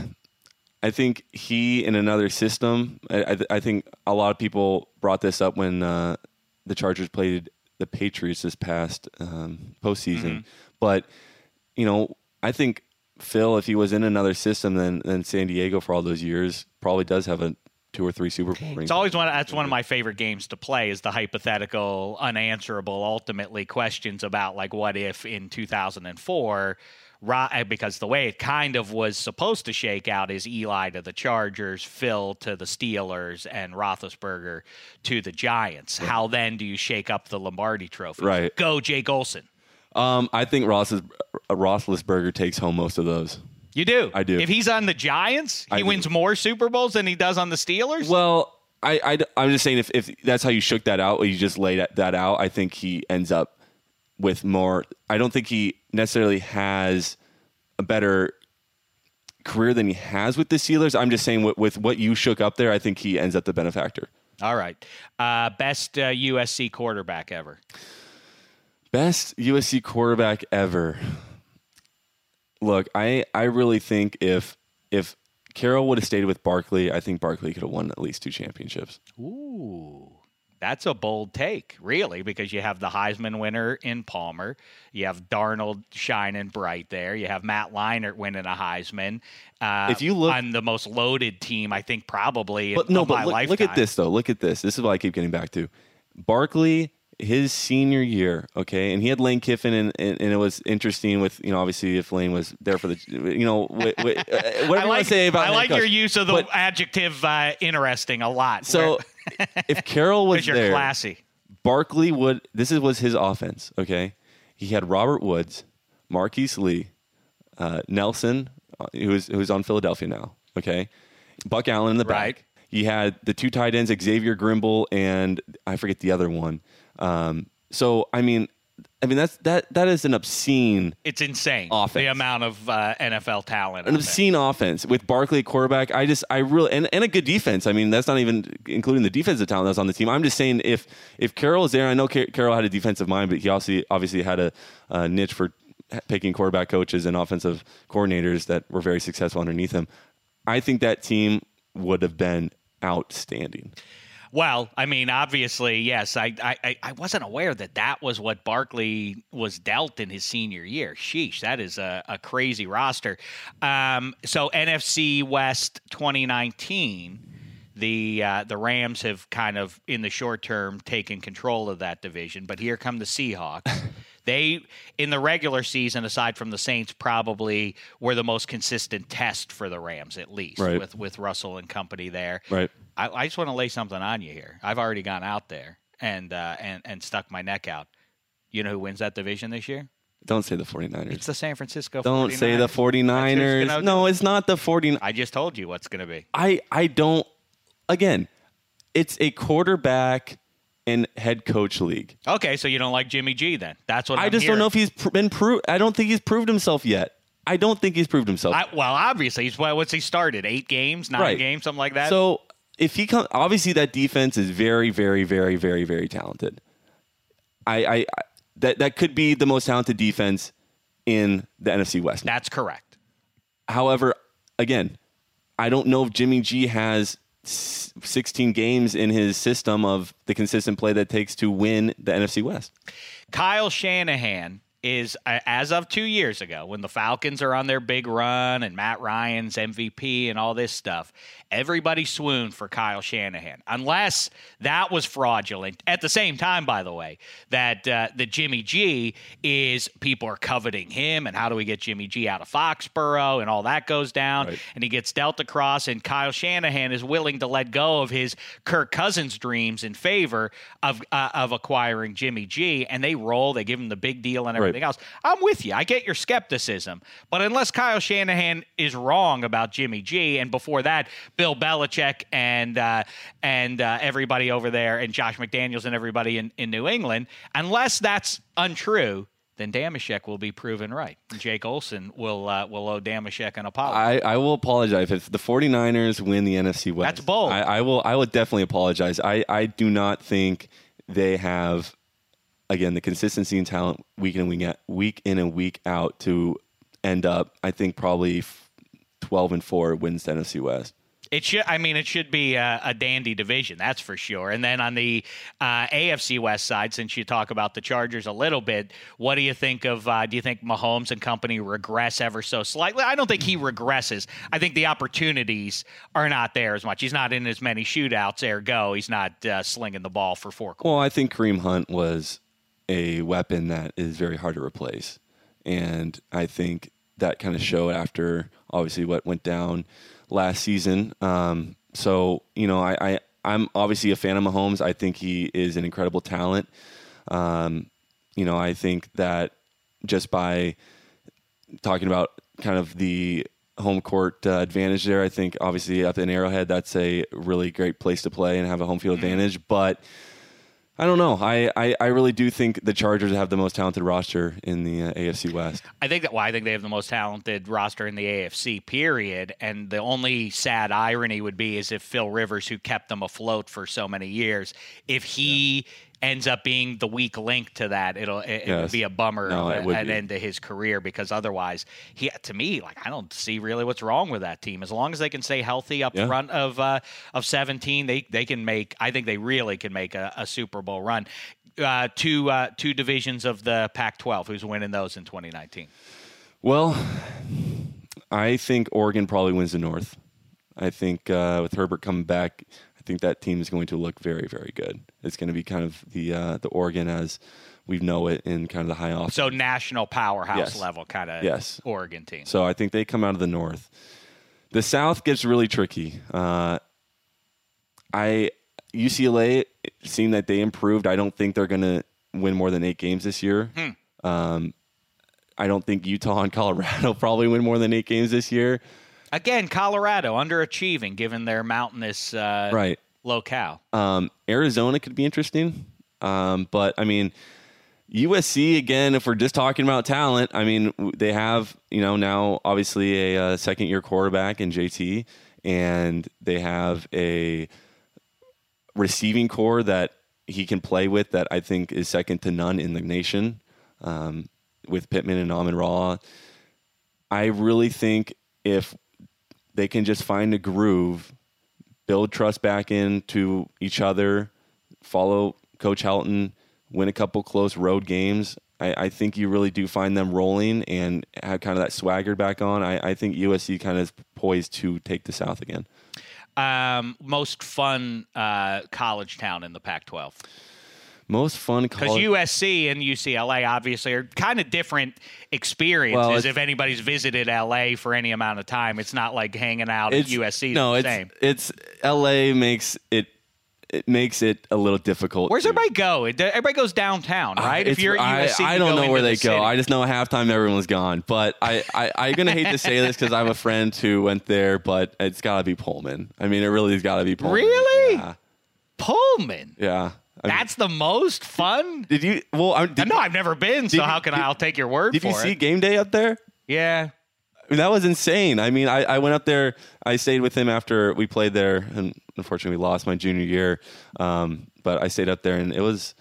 I think he in another system. I, I, I think a lot of people brought this up when uh, the Chargers played the Patriots this past um, postseason. Mm-hmm. But you know, I think Phil, if he was in another system than than San Diego for all those years, probably does have a two or three Super Bowl rings. It's always one. That's one of my favorite games to play. Is the hypothetical, unanswerable, ultimately questions about like what if in two thousand four. Because the way it kind of was supposed to shake out is Eli to the Chargers, Phil to the Steelers, and Roethlisberger to the Giants. Right. How then do you shake up the Lombardi Trophy? Right. Go Jake Olson. Um, I think Ross is, uh, Roethlisberger takes home most of those. You do? I do. If he's on the Giants, he I do. wins more Super Bowls than he does on the Steelers? Well, I, I, I'm just saying if, if that's how you shook that out, or you just laid that out, I think he ends up with more. I don't think he necessarily has a better career than he has with the Steelers. I'm just saying with, with what you shook up there, I think he ends up the benefactor. All right. Uh, best uh, U S C quarterback ever. Best U S C quarterback ever. Look, I, I really think if if Carroll would have stayed with Barkley, I think Barkley could have won at least two championships. Ooh. That's a bold take, really, because you have the Heisman winner in Palmer. You have Darnold shining bright there. You have Matt Leinart winning a Heisman. Uh, If you look on the most loaded team, I think probably But in, no, of but my look, lifetime. look at this though. Look at this. This is what I keep getting back to. Barkley, his senior year, okay, and he had Lane Kiffin, and, and, and it was interesting with, you know, obviously if Lane was there for the, you know, wh- wh- whatever I you want like, to say about I like coach. your use of the But- adjective uh, interesting a lot. So if Carroll was because you're there, classy. Barkley would. This is, was his offense. Okay, he had Robert Woods, Marquise Lee, uh, Nelson, uh, who's who's on Philadelphia now. Okay, Buck Allen in the Right. back. He had the two tight ends, Xavier Grimble, and I forget the other one. Um, so I mean, I mean that's that that is an obscene. It's insane. Offense. The amount of uh, N F L talent. An out there. obscene offense with Barkley at quarterback. I just, I really, and, and a good defense. I mean, that's not even including the defensive talent that's on the team. I'm just saying, if if Carroll is there, I know Car- Carroll had a defensive mind, but he also obviously had a, a niche for picking quarterback coaches and offensive coordinators that were very successful underneath him. I think that team would have been outstanding. Well, I mean, obviously, yes. I, I I wasn't aware that that was what Barkley was dealt in his senior year. Sheesh, that is a, a crazy roster. Um, so N F C West twenty nineteen, the uh, the Rams have kind of in the short term taken control of that division, but here come the Seahawks. They, in the regular season, aside from the Saints, probably were the most consistent test for the Rams, at least, Right. with, with Russell and company there. Right. I, I just want to lay something on you here. I've already gone out there and uh, and and stuck my neck out. You know who wins that division this year? Don't say the 49ers. It's the San Francisco Don't 49ers. say the That's who's 49ers. gonna- No, it's not the 49ers. I just told you what's going to be. I, I don't, again, it's a quarterback and head coach league. Okay, so you don't like Jimmy G then? That's what I I'm just hearing. don't know if he's pr- been proved. I don't think he's proved himself yet. I don't think he's proved himself. I, well, obviously, he's well, what's he started? Eight games, nine Right. games, something like that. So if he comes, obviously that defense is very, very, very, very, very talented. I, I, I that that could be the most talented defense in the N F C West. that's correct. However, again, I don't know if Jimmy G has s- sixteen games in his system of the consistent play that it takes to win the N F C West. Kyle Shanahan is, uh, as of two years ago, when the Falcons are on their big run and Matt Ryan's M V P and all this stuff, everybody swooned for Kyle Shanahan, unless that was fraudulent. At the same time, by the way, that uh, the Jimmy G is, people are coveting him, and how do we get Jimmy G out of Foxborough, and all that goes down, Right. and he gets dealt across, and Kyle Shanahan is willing to let go of his Kirk Cousins dreams in favor of uh, of acquiring Jimmy G, and they roll, they give him the big deal and everything Right. else. I'm with you. I get your skepticism, but unless Kyle Shanahan is wrong about Jimmy G, and before that, Bill Belichick and uh, and uh, everybody over there, and Josh McDaniels and everybody in, in New England, unless that's untrue, then Damashek will be proven right. Jake Olson will uh, will owe Damashek an apology. I, I will apologize if the 49ers win the N F C West. That's bold. I, I will I will definitely apologize. I, I do not think they have, again, the consistency and talent week in and week out, week in and week out to end up, I think, probably twelve and four wins the N F C West. It should. I mean, it should be a, a dandy division, that's for sure. And then on the uh, A F C West side, since you talk about the Chargers a little bit, what do you think of? Uh, do you think Mahomes and company regress ever so slightly? I don't think he regresses. I think the opportunities are not there as much. He's not in as many shootouts. Ergo, he's not uh, slinging the ball for four. Well, I think Kareem Hunt was a weapon that is very hard to replace, and I think that kind of showed after obviously what went down last season. Um, so, you know, I, I, I'm obviously a fan of Mahomes. I think he is an incredible talent. Um, you know, I think that just by talking about kind of the home court uh, advantage there, I think obviously up in Arrowhead, that's a really great place to play and have a home field advantage. But I don't know. I, I, I really do think the Chargers have the most talented roster in the uh, A F C West. I think that. Well, I think they have the most talented roster in the A F C. Period. And the only sad irony would be is if Phil Rivers, who kept them afloat for so many years, if he ends up being the weak link to that, it'll it, Yes. it would be a bummer No, of it a- would an be. end to his career, because otherwise, he to me, like, I don't see really what's wrong with that team. As long as they can stay healthy up Yeah. front of uh, of seventeen, they they can make. I think they really can make a, a Super Bowl run. Uh, two uh, two divisions of the Pac twelve. Who's winning those in twenty nineteen? Well, I think Oregon probably wins the North. I think uh, with Herbert coming back, I think that team is going to look very, very good. It's going to be kind of the uh, the Oregon as we know it in kind of the high off. So national powerhouse Yes. level kind of Yes. Oregon team. So I think they come out of the North. The South gets really tricky. Uh, I U C L A, seeing that they improved, I don't think they're going to win more than eight games this year. Hmm. Um, I don't think Utah and Colorado probably win more than eight games this year. Again, Colorado underachieving given their mountainous uh, Right. locale. Um, Arizona could be interesting. Um, but, I mean, U S C, again, if we're just talking about talent, I mean, w- they have, you know, now obviously a, uh second-year quarterback in J T, and they have a receiving core that he can play with that I think is second to none in the nation, um, with Pittman and Amon Ra. I really think if they can just find a groove, build trust back into each other, follow Coach Helton, win a couple close road games, I, I think you really do find them rolling and have kind of that swagger back on. I, I think U S C kind of is poised to take the South again. Um, most fun uh, college town in the Pac twelve. Most fun Because college. U S C and U C L A obviously are kind of different experiences. Well, it's- if anybody's visited L A for any amount of time, it's not like hanging out at U S C. No, the it's same. it's L A makes it it makes it a little difficult. Where's to- everybody go? It- Everybody goes downtown, right? Uh, if it's- you're at I, U S C, I you don't go know where into they the go. city. I just know at halftime everyone's gone. But I, I I'm gonna hate to say this because I have a friend who went there, but it's gotta be Pullman. I mean, it really has gotta be Pullman. Really? Yeah. Pullman. Yeah. I mean, That's the most fun. did you? Well, I, did, No, I've never been, so you- how can I? did- I'll take your word did for you see it. game day up there? Yeah. I mean, that was insane. I mean, I, I went up there. I stayed with him after we played there, and unfortunately, we lost my junior year. Um, but I stayed up there, and it was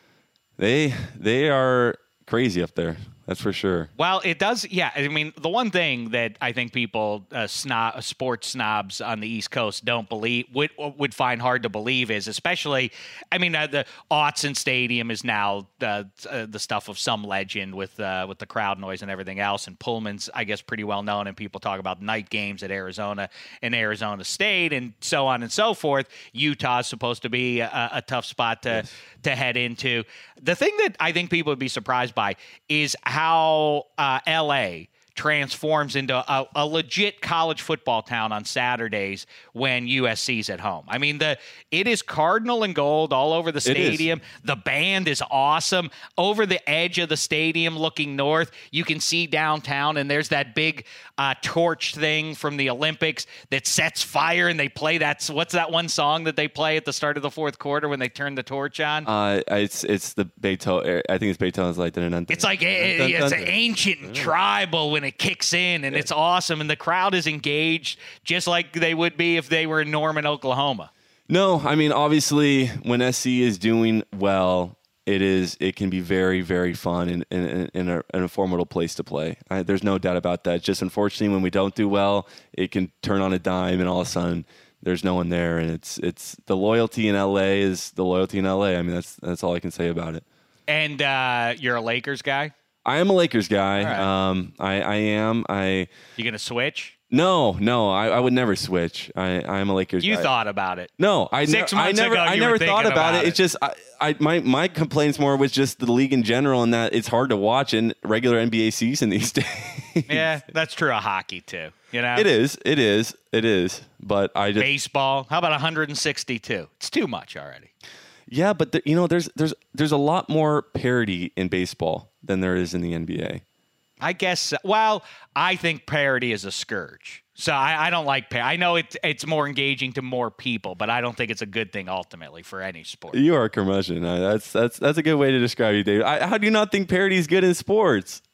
they they are crazy up there. That's for sure. Well, it does. Yeah, I mean, the one thing that I think people, uh, snob, sports snobs on the East Coast, don't believe would would find hard to believe is, especially, I mean, uh, the Autzen Stadium is now uh, uh, the stuff of some legend with uh, with the crowd noise and everything else, and Pullman's, I guess, pretty well known, and people talk about night games at Arizona and Arizona State and so on and so forth. Utah's supposed to be a, a tough spot to. Yes. to head into. The thing that I think people would be surprised by is how uh, L A transforms into a, a legit college football town on Saturdays when U S C's at home. I mean, the it is cardinal and gold all over the is. stadium. The band is awesome. Over the edge of the stadium looking north, you can see downtown, and there's that big uh, torch thing from the Olympics that sets fire, and they play that. What's that one song that they play at the start of the fourth quarter when they turn the torch on? Uh, it's it's the Beethoven. I think it's Beethoven's like dun, dun, dun, It's like it, dun, it's dun, an dun. ancient and tribal when it kicks in, and it's awesome, and the crowd is engaged just like they would be if they were in Norman, Oklahoma. No, I mean obviously when S C is doing well, it is it can be very very fun and, and, and, a, and a formidable place to play. I, there's no doubt about that. Just unfortunately when we don't do well, it can turn on a dime, and all of a sudden there's no one there, and it's it's the loyalty in L A is the loyalty in L A. I mean that's that's all I can say about it. And uh, you're a Lakers guy? I am a Lakers guy. All right. Um, I, I am. I You going to switch? no, no. I, I would never switch. I, I am a Lakers You guy. thought about it. No, I, Six ne- I months never. ago, I you never were thought thinking about, about it. it. It's just I, I. My my complaints more was just the league in general, and that it's hard to watch in regular N B A season these days. Yeah, that's true of hockey, too. You know? It is. It is. It is. But I just Baseball, how about one hundred sixty-two? It's too much already. yeah. But the, you know, there's there's there's a lot more parity in baseball than there is in the N B A. I guess, well, I think parody is a scourge. So I, I don't like parody. I know it, it's more engaging to more people, but I don't think it's a good thing ultimately for any sport. You are a curmudgeon. Uh, That's that's that's a good way to describe you, Dave. I, how do you not think parity is good in sports?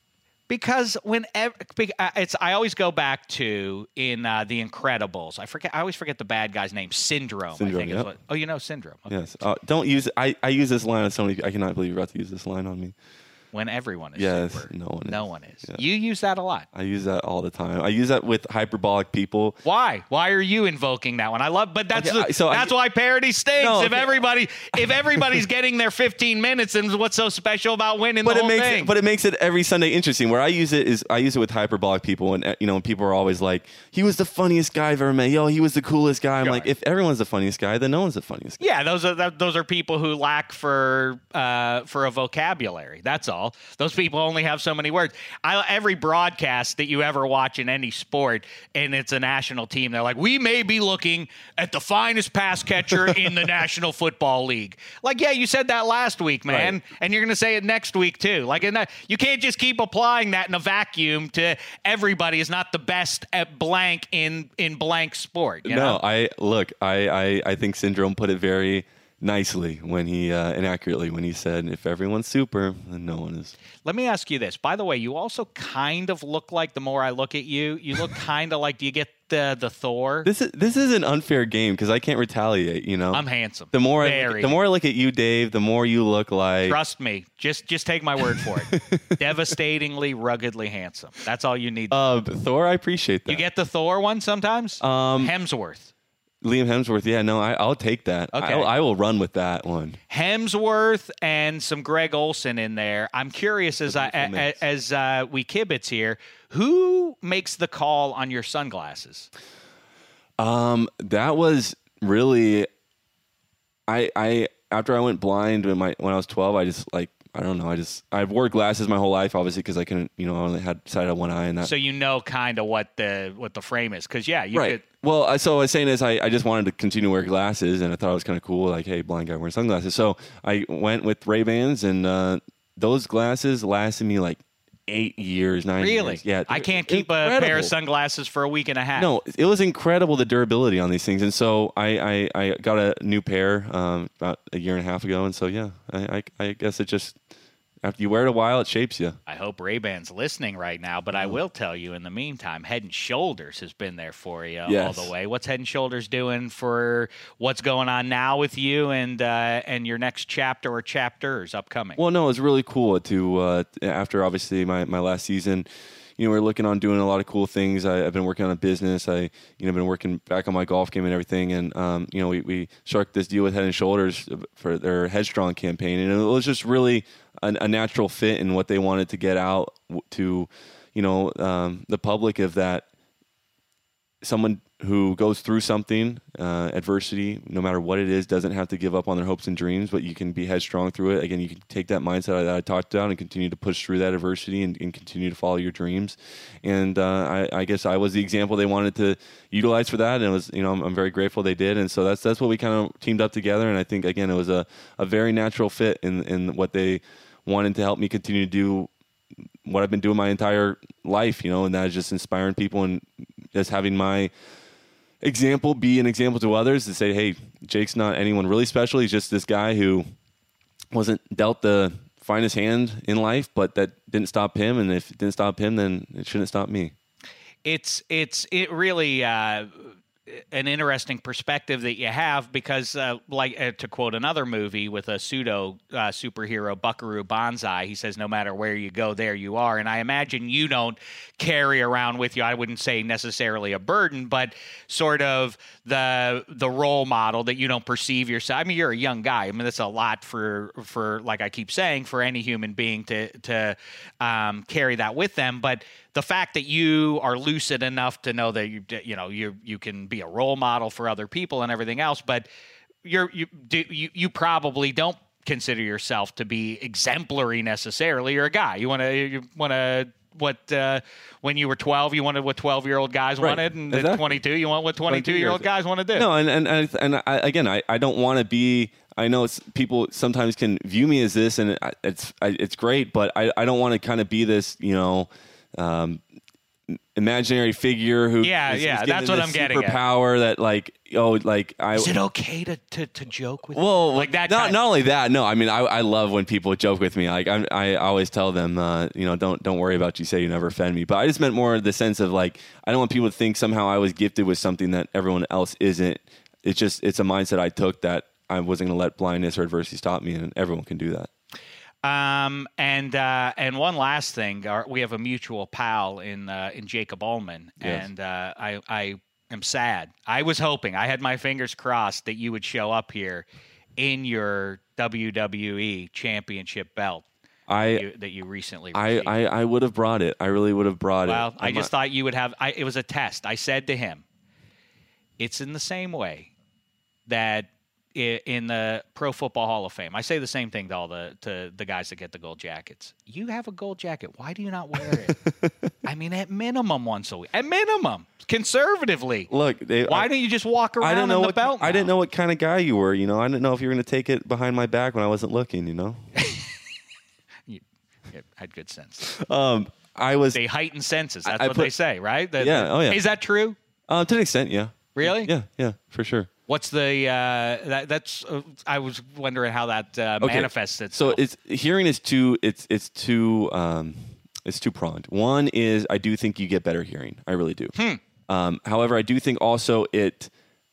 Because whenever it's, I always go back to in uh, The Incredibles. I forget. I always forget the bad guy's name. Syndrome. Syndrome, I think yep. is what. Oh, you know Syndrome. Okay. Yes. Uh, don't use. I, I use this line on so many. I cannot believe you're about to use this line on me. When everyone is Yes, super. no one is. No one is. Yeah. You use that a lot. I use that all the time. I use that with hyperbolic people. Why? Why are you invoking that one? I love, but that's Okay, the, so I- that's why parody stinks. No, if okay. everybody if everybody's getting their fifteen minutes, then what's so special about winning But the it whole makes thing? it, but it makes it every Sunday interesting. Where I use it is I use it with hyperbolic people, and uh, you know, people are always like, "He was the funniest guy I've ever met." Yo, he was the coolest guy. I'm Sure. like, if everyone's the funniest guy, then no one's the funniest guy. Yeah, those are that, those are people who lack for uh, for a vocabulary. That's all. Those people only have so many words. I, every broadcast that you ever watch in any sport, and it's a national team, they're like, "We may be looking at the finest pass catcher in the National Football League." Like, yeah, you said that last week, man, Right. and you're going to say it next week too. Like, in that, you can't just keep applying that in a vacuum to everybody is not the best at blank in in blank sport. You no, know? I look. I, I I think Syndrome put it very nicely when he uh, and accurately when he said, "If everyone's super, then no one is." Let me ask you this. By the way, you also kind of look like, the more I look at you, you look kind of like, do you get the the Thor? This is this is an unfair game because I can't retaliate. You know, I'm handsome. the more I Very. look, the more I look at you, Dave, the more you look like. Trust me. Just just take my word for it. Devastatingly, ruggedly handsome. That's all you need. Uh, Thor, I appreciate that. You get the Thor one sometimes? Um, Hemsworth. Liam Hemsworth. Yeah, no, I, I'll take that. Okay. I, I will run with that one. Hemsworth and some Greg Olson in there. I'm curious as I beautiful a- mix. as uh, we kibitz here, who makes the call on your sunglasses? Um, that was really. I I after I went blind when my when I was twelve, I just like I don't know. I just I've wore glasses my whole life, obviously, because I couldn't, you know, I only had sight of one eye, and that. So you know kind of what the what the frame is, because yeah, you right. could. Well, I, so I was saying is I, I just wanted to continue to wear glasses, and I thought it was kind of cool, like, hey, blind guy wearing sunglasses. So I went with Ray-Bans, and uh, those glasses lasted me like eight years, nine Really? years. Yeah, I can't keep a pair incredible. of sunglasses for a week and a half. No, it was incredible, the durability on these things. And so I, I, I got a new pair um, about a year and a half ago. And so, yeah, I, I, I guess it just, after you wear it a while, it shapes you. I hope Ray-Ban's listening right now, but I will tell you in the meantime, Head and Shoulders has been there for you Yes. all the way. What's Head and Shoulders doing for what's going on now with you and uh, and your next chapter or chapters upcoming? Well, no, it was really cool to, uh, after obviously my, my last season, you know, we're looking on doing a lot of cool things. I, I've been working on a business. I, you know, been working back on my golf game and everything. And, um, you know, we, we struck this deal with Head and Shoulders for their Headstrong campaign. And it was just really a, a natural fit in what they wanted to get out to, you know, um, the public of that someone who goes through something, uh, adversity, no matter what it is, doesn't have to give up on their hopes and dreams, but you can be headstrong through it. Again, you can take that mindset that I talked about and continue to push through that adversity and, and continue to follow your dreams. And uh, I, I guess I was the example they wanted to utilize for that. And it was, you know, I'm, I'm very grateful they did. And so that's that's what we kind of teamed up together. And I think, again, it was a, a very natural fit in, in what they wanted to help me continue to do what I've been doing my entire life, you know, and that is just inspiring people and just having my example be an example to others to say, hey, Jake's not anyone really special. He's just this guy who wasn't dealt the finest hand in life, but that didn't stop him. And if it didn't stop him, then it shouldn't stop me. It's it's it really uh, an interesting perspective that you have because, uh, like uh, to quote another movie with a pseudo uh, superhero, Buckaroo Banzai, he says, "No matter where you go, there you are." And I imagine you don't carry around with you, I wouldn't say necessarily a burden, but sort of the the role model that you don't perceive yourself. I mean, you're a young guy. I mean, that's a lot for for like I keep saying, for any human being to to um, carry that with them, but the fact that you are lucid enough to know that you you know you you can be a role model for other people and everything else, but you're you do you, you probably don't consider yourself to be exemplary necessarily. You're a guy. You want to you want to what uh, when you were twelve, you wanted what twelve-year-old guys Right. wanted, and Exactly. at twenty-two, you want what twenty-two-year-old guys want to do. No, and and and, and I, again, I, I don't want to be. I know it's, people sometimes can view me as this, and it, it's I, it's great, but I, I don't want to kind of be this, you know, um, imaginary figure who Yeah, is, yeah, is that's given what this I'm getting at. superpower that, like, oh, like I. Is it okay to, to, to joke with? Well, like that. Not, kind- not only that. No, I mean, I, I love when people joke with me. Like I'm, I always tell them, uh, you know, don't don't worry about what you say. You never offend me. But I just meant more the sense of like I don't want people to think somehow I was gifted with something that everyone else isn't. It's just it's a mindset I took that I wasn't going to let blindness or adversity stop me, and everyone can do that. Um, and uh, and one last thing, our, we have a mutual pal in uh, in Jacob Ullman, Yes. and uh, I I am sad. I was hoping, I had my fingers crossed that you would show up here in your W W E Championship belt I that you, that you recently I, received. I, I would have brought it. I really would have brought well, it. I I'm just not- thought you would have. I, it was a test. I said to him, it's in the same way that i- in the Pro Football Hall of Fame, I say the same thing to all the to the guys that get the gold jackets. You have a gold jacket. Why do you not wear it? I mean, at minimum once a week. At minimum, conservatively. Look, they, Why I, don't you just walk around I didn't know in the what belt? I didn't now? know what kind of guy you were. You know, I didn't know if you were going to take it behind my back when I wasn't looking. You know, You, you had good sense. um, I was They heighten senses. That's I what put- they say, right? That- Yeah, oh, yeah. Is that true? uh, to an extent, yeah, Really? yeah, yeah, for sure. What's the uh, that, that's? Uh, I was wondering how that uh, Okay. manifests So itself. it's hearing is too it's it's too um, it's two pronged. One is I do think you get better hearing. I really do. Hmm. Um, however, I do think also it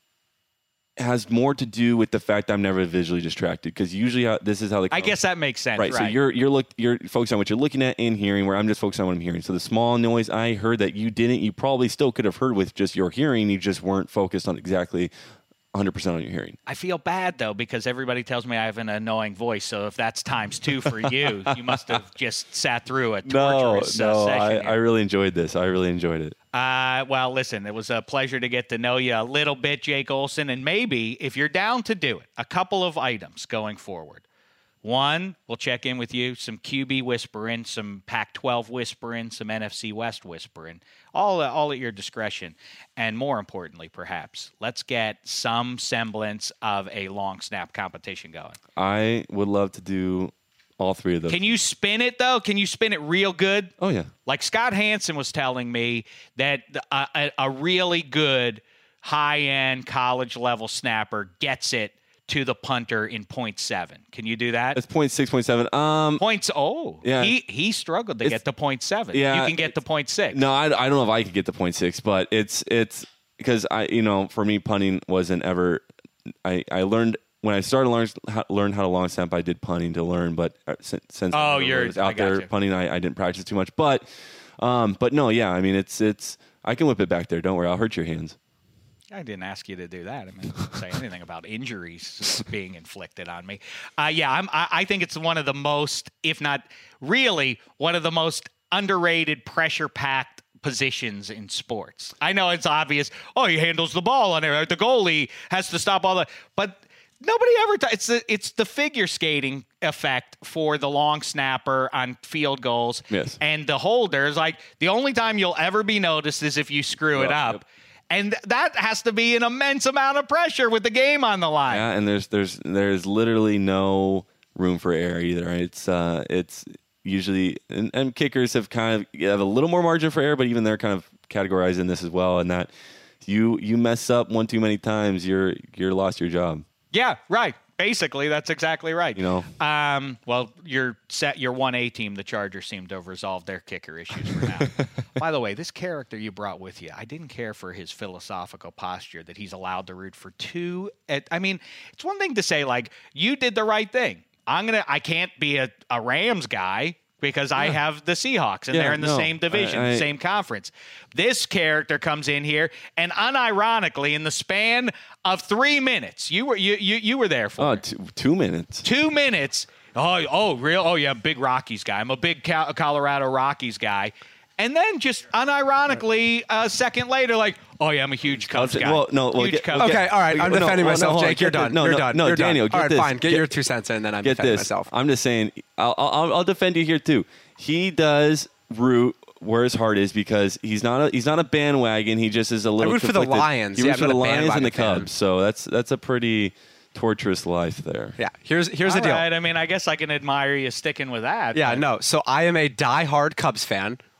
has more to do with the fact that I'm never visually distracted because usually how, this is how the I guess that makes sense, right. right? So you're you're look you're focused on what you're looking at and hearing, where I'm just focused on what I'm hearing. So the small noise I heard that you didn't, you probably still could have heard with just your hearing. You just weren't focused on exactly one hundred percent on your hearing. I feel bad though because everybody tells me I have an annoying voice. So if that's times two for you, you must have just sat through a torturous uh, no, session. I, here. I really enjoyed this. I really enjoyed it. Uh, well, listen, it was a pleasure to get to know you a little bit, Jake Olson. And maybe, if you're down to do it, a couple of items going forward. One, we'll check in with you, some Q B whispering, some Pac twelve whispering, some N F C West whispering, all, all at your discretion. And more importantly, perhaps, let's get some semblance of a long snap competition going. I would love to do all three of those. Can you spin it, though? Can you spin it real good? Oh, yeah. Like Scott Hansen was telling me that a, a, a really good high-end college-level snapper gets it to the punter in point seven. Can you do that? It's point six, point seven. Um, Points. Oh, Yeah. he he struggled to It's- get to point seven. yeah, you can get to point six. no, I, I don't know if I could get to point six, but it's it's because I you know for me punting wasn't ever. I I learned when I started learn how, learn how to long snap. I did punting to learn, but uh, since, since Oh, I never you're- was I out there gotcha. punting, I, I didn't practice too much. But um, but no, yeah, I mean it's it's I can whip it back there. Don't worry, I'll hurt your hands. I didn't ask you to do that. I mean, I didn't say anything about injuries being inflicted on me. Uh, yeah, I'm, I, I think it's one of the most, if not really, one of the most underrated, pressure-packed positions in sports. I know it's obvious. Oh, he handles the ball on there. The goalie has to stop all the, but nobody ever. T- it's the it's the figure skating effect for the long snapper on field goals. Yes. And the holder is like the only time you'll ever be noticed is if you screw it Well, up. yep. And th- that has to be an immense amount of pressure with the game on the line. Yeah, and there's there's there's literally no room for error either. It's uh it's usually and, and kickers have kind of have a little more margin for error, but even they're kind of categorized in this as well. And that you you mess up one too many times, you're you're lost your job. Yeah, right. Basically, that's exactly right. You know. Um, well, your set, your one A team, the Chargers, seem to have resolved their kicker issues for now. By the way, this character you brought with you, I didn't care for his philosophical posture that he's allowed to root for two. At, I mean, it's one thing to say like you did the right thing. I'm gonna. I can't be a, a Rams guy because I have the Seahawks and Yeah, they're in the no, same division, I- I- same conference. This character comes in here and unironically, in the span of three minutes, you were you you, you were there for Oh, it. two, two minutes. two minutes. Oh, oh, real? Oh, yeah, big Rockies guy. I'm a big Cal- Colorado Rockies guy. And then just unironically, a second later, like, oh yeah, I'm a huge Cubs guy. Well, no, well, huge get- Cubs well, guy. get- Okay, all right. I'm No, defending no, myself, hold on, Jake. You're get done. this- no, you're no, done. no, you're Daniel, done. get all right, this. fine. Get, Get- your two cents in, then I'm Get defending this. myself. I'm just saying. I'll, I'll I'll defend you here too. He does root where his heart is because he's not a he's not a bandwagon. He just is a little. root for the conflicted. Lions. He Yeah, roots I'm for the not a Lions and the bandwagon fan. Cubs. So that's that's a pretty torturous life there. Yeah. Here's here's All the deal. right, I mean, I guess I can admire you sticking with that. Yeah, but- no. So I am a diehard Cubs fan.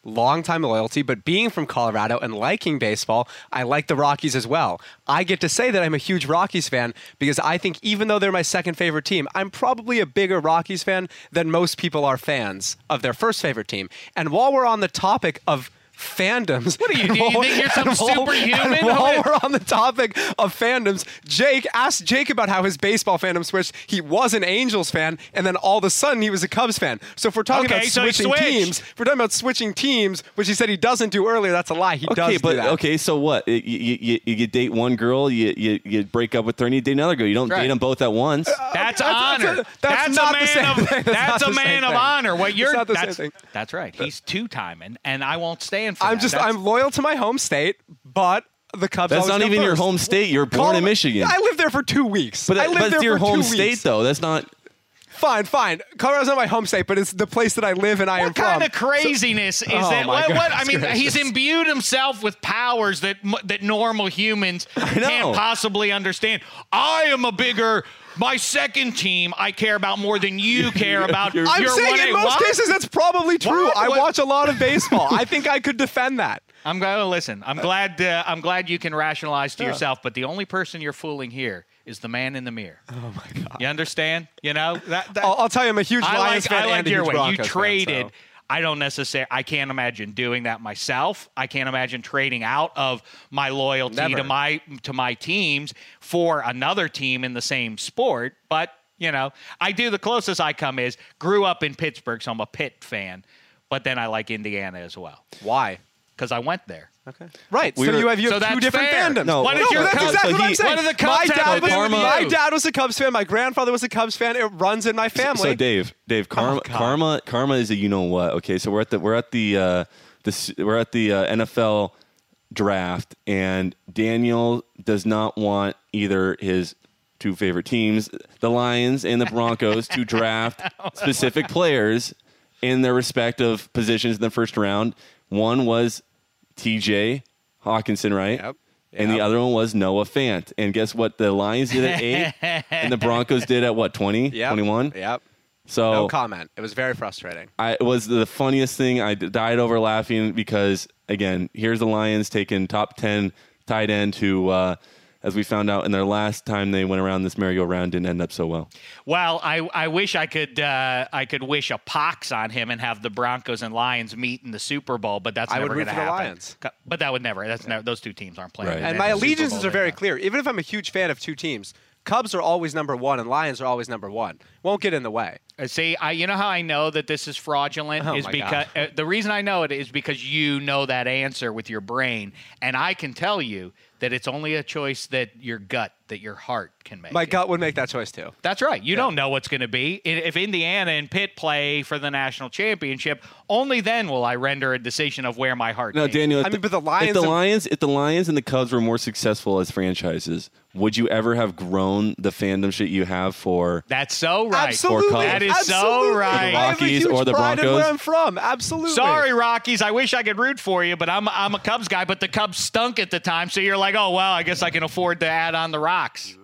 long-time loyalty, but being from Colorado and liking baseball, I like the Rockies as well. I get to say that I'm a huge Rockies fan because I think even though they're my second favorite team, I'm probably a bigger Rockies fan than most people are fans of their first favorite team. And while we're on the topic of fandoms. What are you, do you think you're some superhuman? And while we're on the topic of fandoms, Jake asked Jake about how his baseball fandom switched. He was an Angels fan, and then all of a sudden he was a Cubs fan. So if we're talking Okay, about so he switching switched. teams, if we're talking about switching teams, which he said he doesn't do earlier, that's a lie. He Okay, does but do that. okay, so what? You, you, you, you date one girl, you, you you break up with her, and you date another girl. You don't Right. date them both at once. That's that's- honor. that's a- that's not the a same man of thing. That's that's not a the man same of thing. honor. What you're not the same that's, thing. that's right. He's two timing, and I won't stand for I'm that. just That's- I'm loyal to my home state, but the Cubs. That's always not come even your first. home state. You're born Call- in Michigan. I lived there for two weeks. but I that, lived but there it's your for home two state, weeks. though. That's not. Fine, fine. Colorado's not my home state, but it's the place that I live and I am What kind from. of craziness is Oh, that? my What, what I goodness mean, he's gracious. imbued himself with powers that m- that normal humans know. can't possibly understand. I am a bigger. My second team, I care about more than you care about. you're- I'm Your saying one in A. most What? cases that's probably true. What? I What? watch a lot of baseball. I think I could defend that. I'm going to listen. I'm glad. Uh, I'm glad you can rationalize to yourself. But the only person you're fooling here is the man in the mirror. Oh my god. You understand? You know that. that I'll, I'll tell you, I'm a huge I Lions like. fan I like and a your huge way. You Broncos fan, traded. so. I don't necessarily. I can't imagine doing that myself. I can't imagine trading out of my loyalty Never. to my to my teams for another team in the same sport. But you know, I do. The closest I come is grew up in Pittsburgh, so I'm a Pitt fan. But then I like Indiana as well Why? because I went there. Okay. Right. So We're- you have you So have that's two different fair. fandoms. No, What no, is your that's Cubs- exactly so what I'm he- saying. what do the Cubs my have dad, to do with my you? dad was a Cubs fan. My grandfather was a Cubs fan. It runs in my family. So Dave, Dave, karma, God. karma, karma is a you know what? Okay, so we're at the we're at the uh, the s- we're at the uh, N F L draft, and Daniel does not want either his two favorite teams, the Lions and the Broncos, to draft specific players in their respective positions in the first round. One was T J Hawkinson, right? Yep. And the Yep. other one was Noah Fant. And guess what? The Lions did at eight, and the Broncos did at what, twenty, Yep. twenty-one? Yep. So No comment. It was very frustrating. I, it was the funniest thing. I d- died over laughing because, again, here's the Lions taking top ten tight end who, uh, as we found out in their last time they went around this merry-go-round, didn't end up so well. Well, I, I wish I could uh, I could wish a pox on him and have the Broncos and Lions meet in the Super Bowl, but that's I would never root going to for the happen. Lions. Co- But that would never. That's never. Those two teams aren't playing. Right. in And the my Super allegiances Bowl are very anymore. clear. Even if I'm a huge fan of two teams, Cubs are always number one and Lions are always number one. Won't get in the way. Uh, See, I, you know how I know that this is fraudulent Oh, is my because uh, the reason I know it is because you know that answer with your brain, and I can tell you that it's only a choice that your gut, that your heart can make. My it. gut would make that choice too. That's right. You don't know what's going to be. I- If Indiana and Pitt play for the national championship, only then will I render a decision of where my heart. No, leans. Daniel. If I mean, but the if Lions the have- Lions, if the Lions and the Cubs were more successful as franchises, would you ever have grown the fandom that you have for? That's so right. Absolutely. Cubs. That is so Absolutely. right. I have a Rockies huge or the pride in Broncos? where I'm from. Absolutely. Sorry, Rockies. I wish I could root for you, but I'm I'm a Cubs guy. But the Cubs stunk at the time, so you're like, oh well, I guess I can afford to add on the Rocks.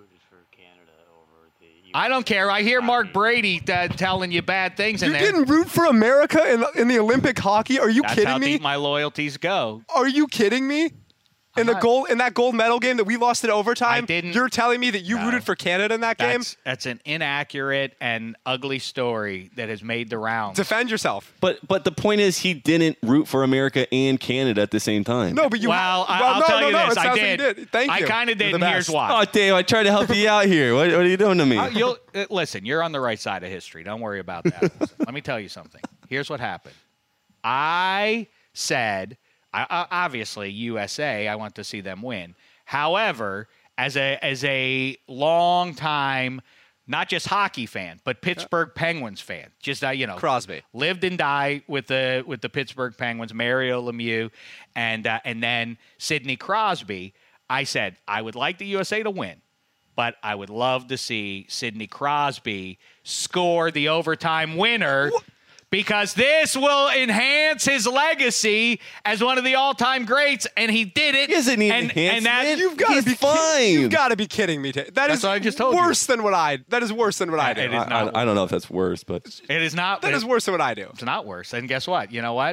I don't care. I hear Mark Brady uh, telling you bad things in You there. didn't root for America in the, in the Olympic hockey? Are you That's kidding how me? deep my loyalties go. Are you kidding me? In the not- gold in that gold medal game that we lost in overtime, I didn't- you're telling me that you No. rooted for Canada in that game? That's that's an inaccurate and ugly story that has made the rounds. Defend yourself. But but the point is, he didn't root for America and Canada at the same time. No, but you. well, I, well, I'll no, tell no, you no, this. it I sounds did. like you did. Thank you. I kind of You're did, the and here's best. why. Oh, Dave, I tried to help you out here. What, what are you doing to me? Uh, you'll uh, listen. You're on the right side of history. Don't worry about that. Listen, let me tell you something. Here's what happened. I said, I, I, obviously U S A. I want to see them win. However, as a as a long time, not just hockey fan, but Pittsburgh Penguins fan, just uh, you know, Crosby. lived and died with the with the Pittsburgh Penguins, Mario Lemieux, and uh, and then Sidney Crosby. I said I would like the U S A to win, but I would love to see Sidney Crosby score the overtime winner because this will enhance his legacy as one of the all-time greats, and he did it. He doesn't need and, and that, enhancement. You've got to He's be fine. You've got to be kidding me. That That's is what I just told you. worse than what I. That is worse than what I do. It is I, not I, I don't know if that's worse, but It is not. That it- is worse than what I do. It's not worse. And guess what? You know what?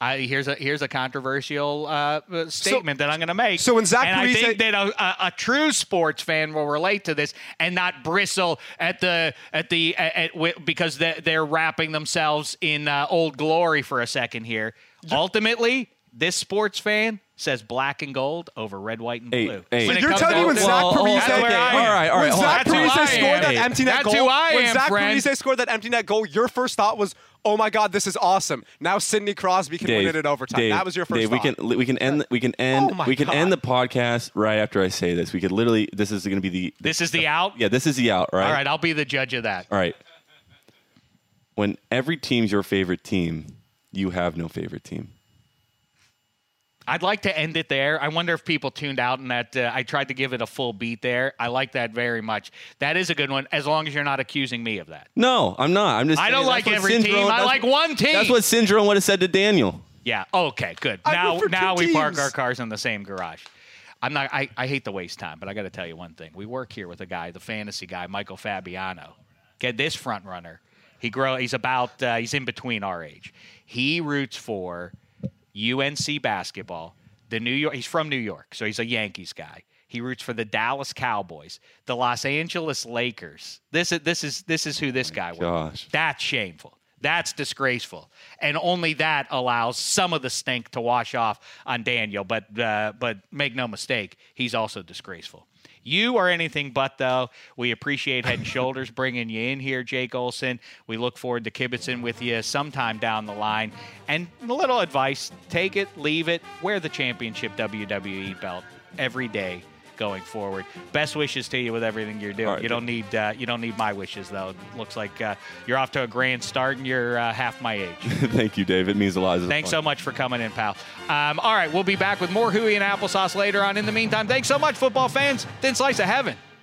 I, here's a here's a controversial uh, statement so, that I'm going to make. So when Zach and Parise, I think that a, a, a true sports fan will relate to this and not bristle at the at the at, at, because they're, they're wrapping themselves in uh, old glory for a second here. Yeah. Ultimately, this sports fan says black and gold over red, white, and hey, blue. Hey. So you're telling me when Zach well, Parise, okay, okay. all right, all right, when Zach Parise scored that Hey, empty net that's goal, who I when am, Zach friend. Parise scored that empty net goal, your first thought was, "Oh my God, this is awesome! Now Sidney Crosby can Dave, win it in overtime." Dave, that was your first Dave, thought. we can we can end we can end Oh my we can God. end the podcast right after I say this. We could literally this is going to be the This is the out? yeah this is the out right. All right, I'll be the judge of that. All right. When every team's your favorite team, you have no favorite team. I'd like to end it there. I wonder if people tuned out and that uh, I tried to give it a full beat there. I like that very much. That is a good one, as long as you're not accusing me of that. No, I'm not. I'm just. I don't saying like that's what every Syndrome- team. I that's like what- one team. That's what Syndrome would have said to Daniel. Yeah. Okay. Good. I Now, root for two now we park teams. our cars in the same garage. I'm not. I, I hate to waste time, but I got to tell you one thing. We work here with a guy, the fantasy guy, Michael Fabiano. Get this front runner. He grow. He's about. Uh, he's in between our age. He roots for U N C basketball. The New York. He's from New York, so he's a Yankees guy. He roots for the Dallas Cowboys, the Los Angeles Lakers. This is this is this is who this guy was. Gosh. That's shameful. That's disgraceful. And only that allows some of the stink to wash off on Daniel. But uh, but make no mistake, he's also disgraceful. You are anything but, though. We appreciate Head and Shoulders bringing you in here, Jake Olson. We look forward to kibitzing with you sometime down the line. And a little advice, take it, leave it, wear the championship W W E belt every day going forward. Best wishes to you with everything you're doing. All right, you don't need uh, you don't need my wishes, though. It looks like uh, you're off to a grand start and you're uh, half my age. Thank you, Dave. It means a lot. Thanks so much for coming in, pal. Um, all right, we'll be back with more Huey and Applesauce later on. In the meantime, thanks so much, football fans. Thin slice of heaven.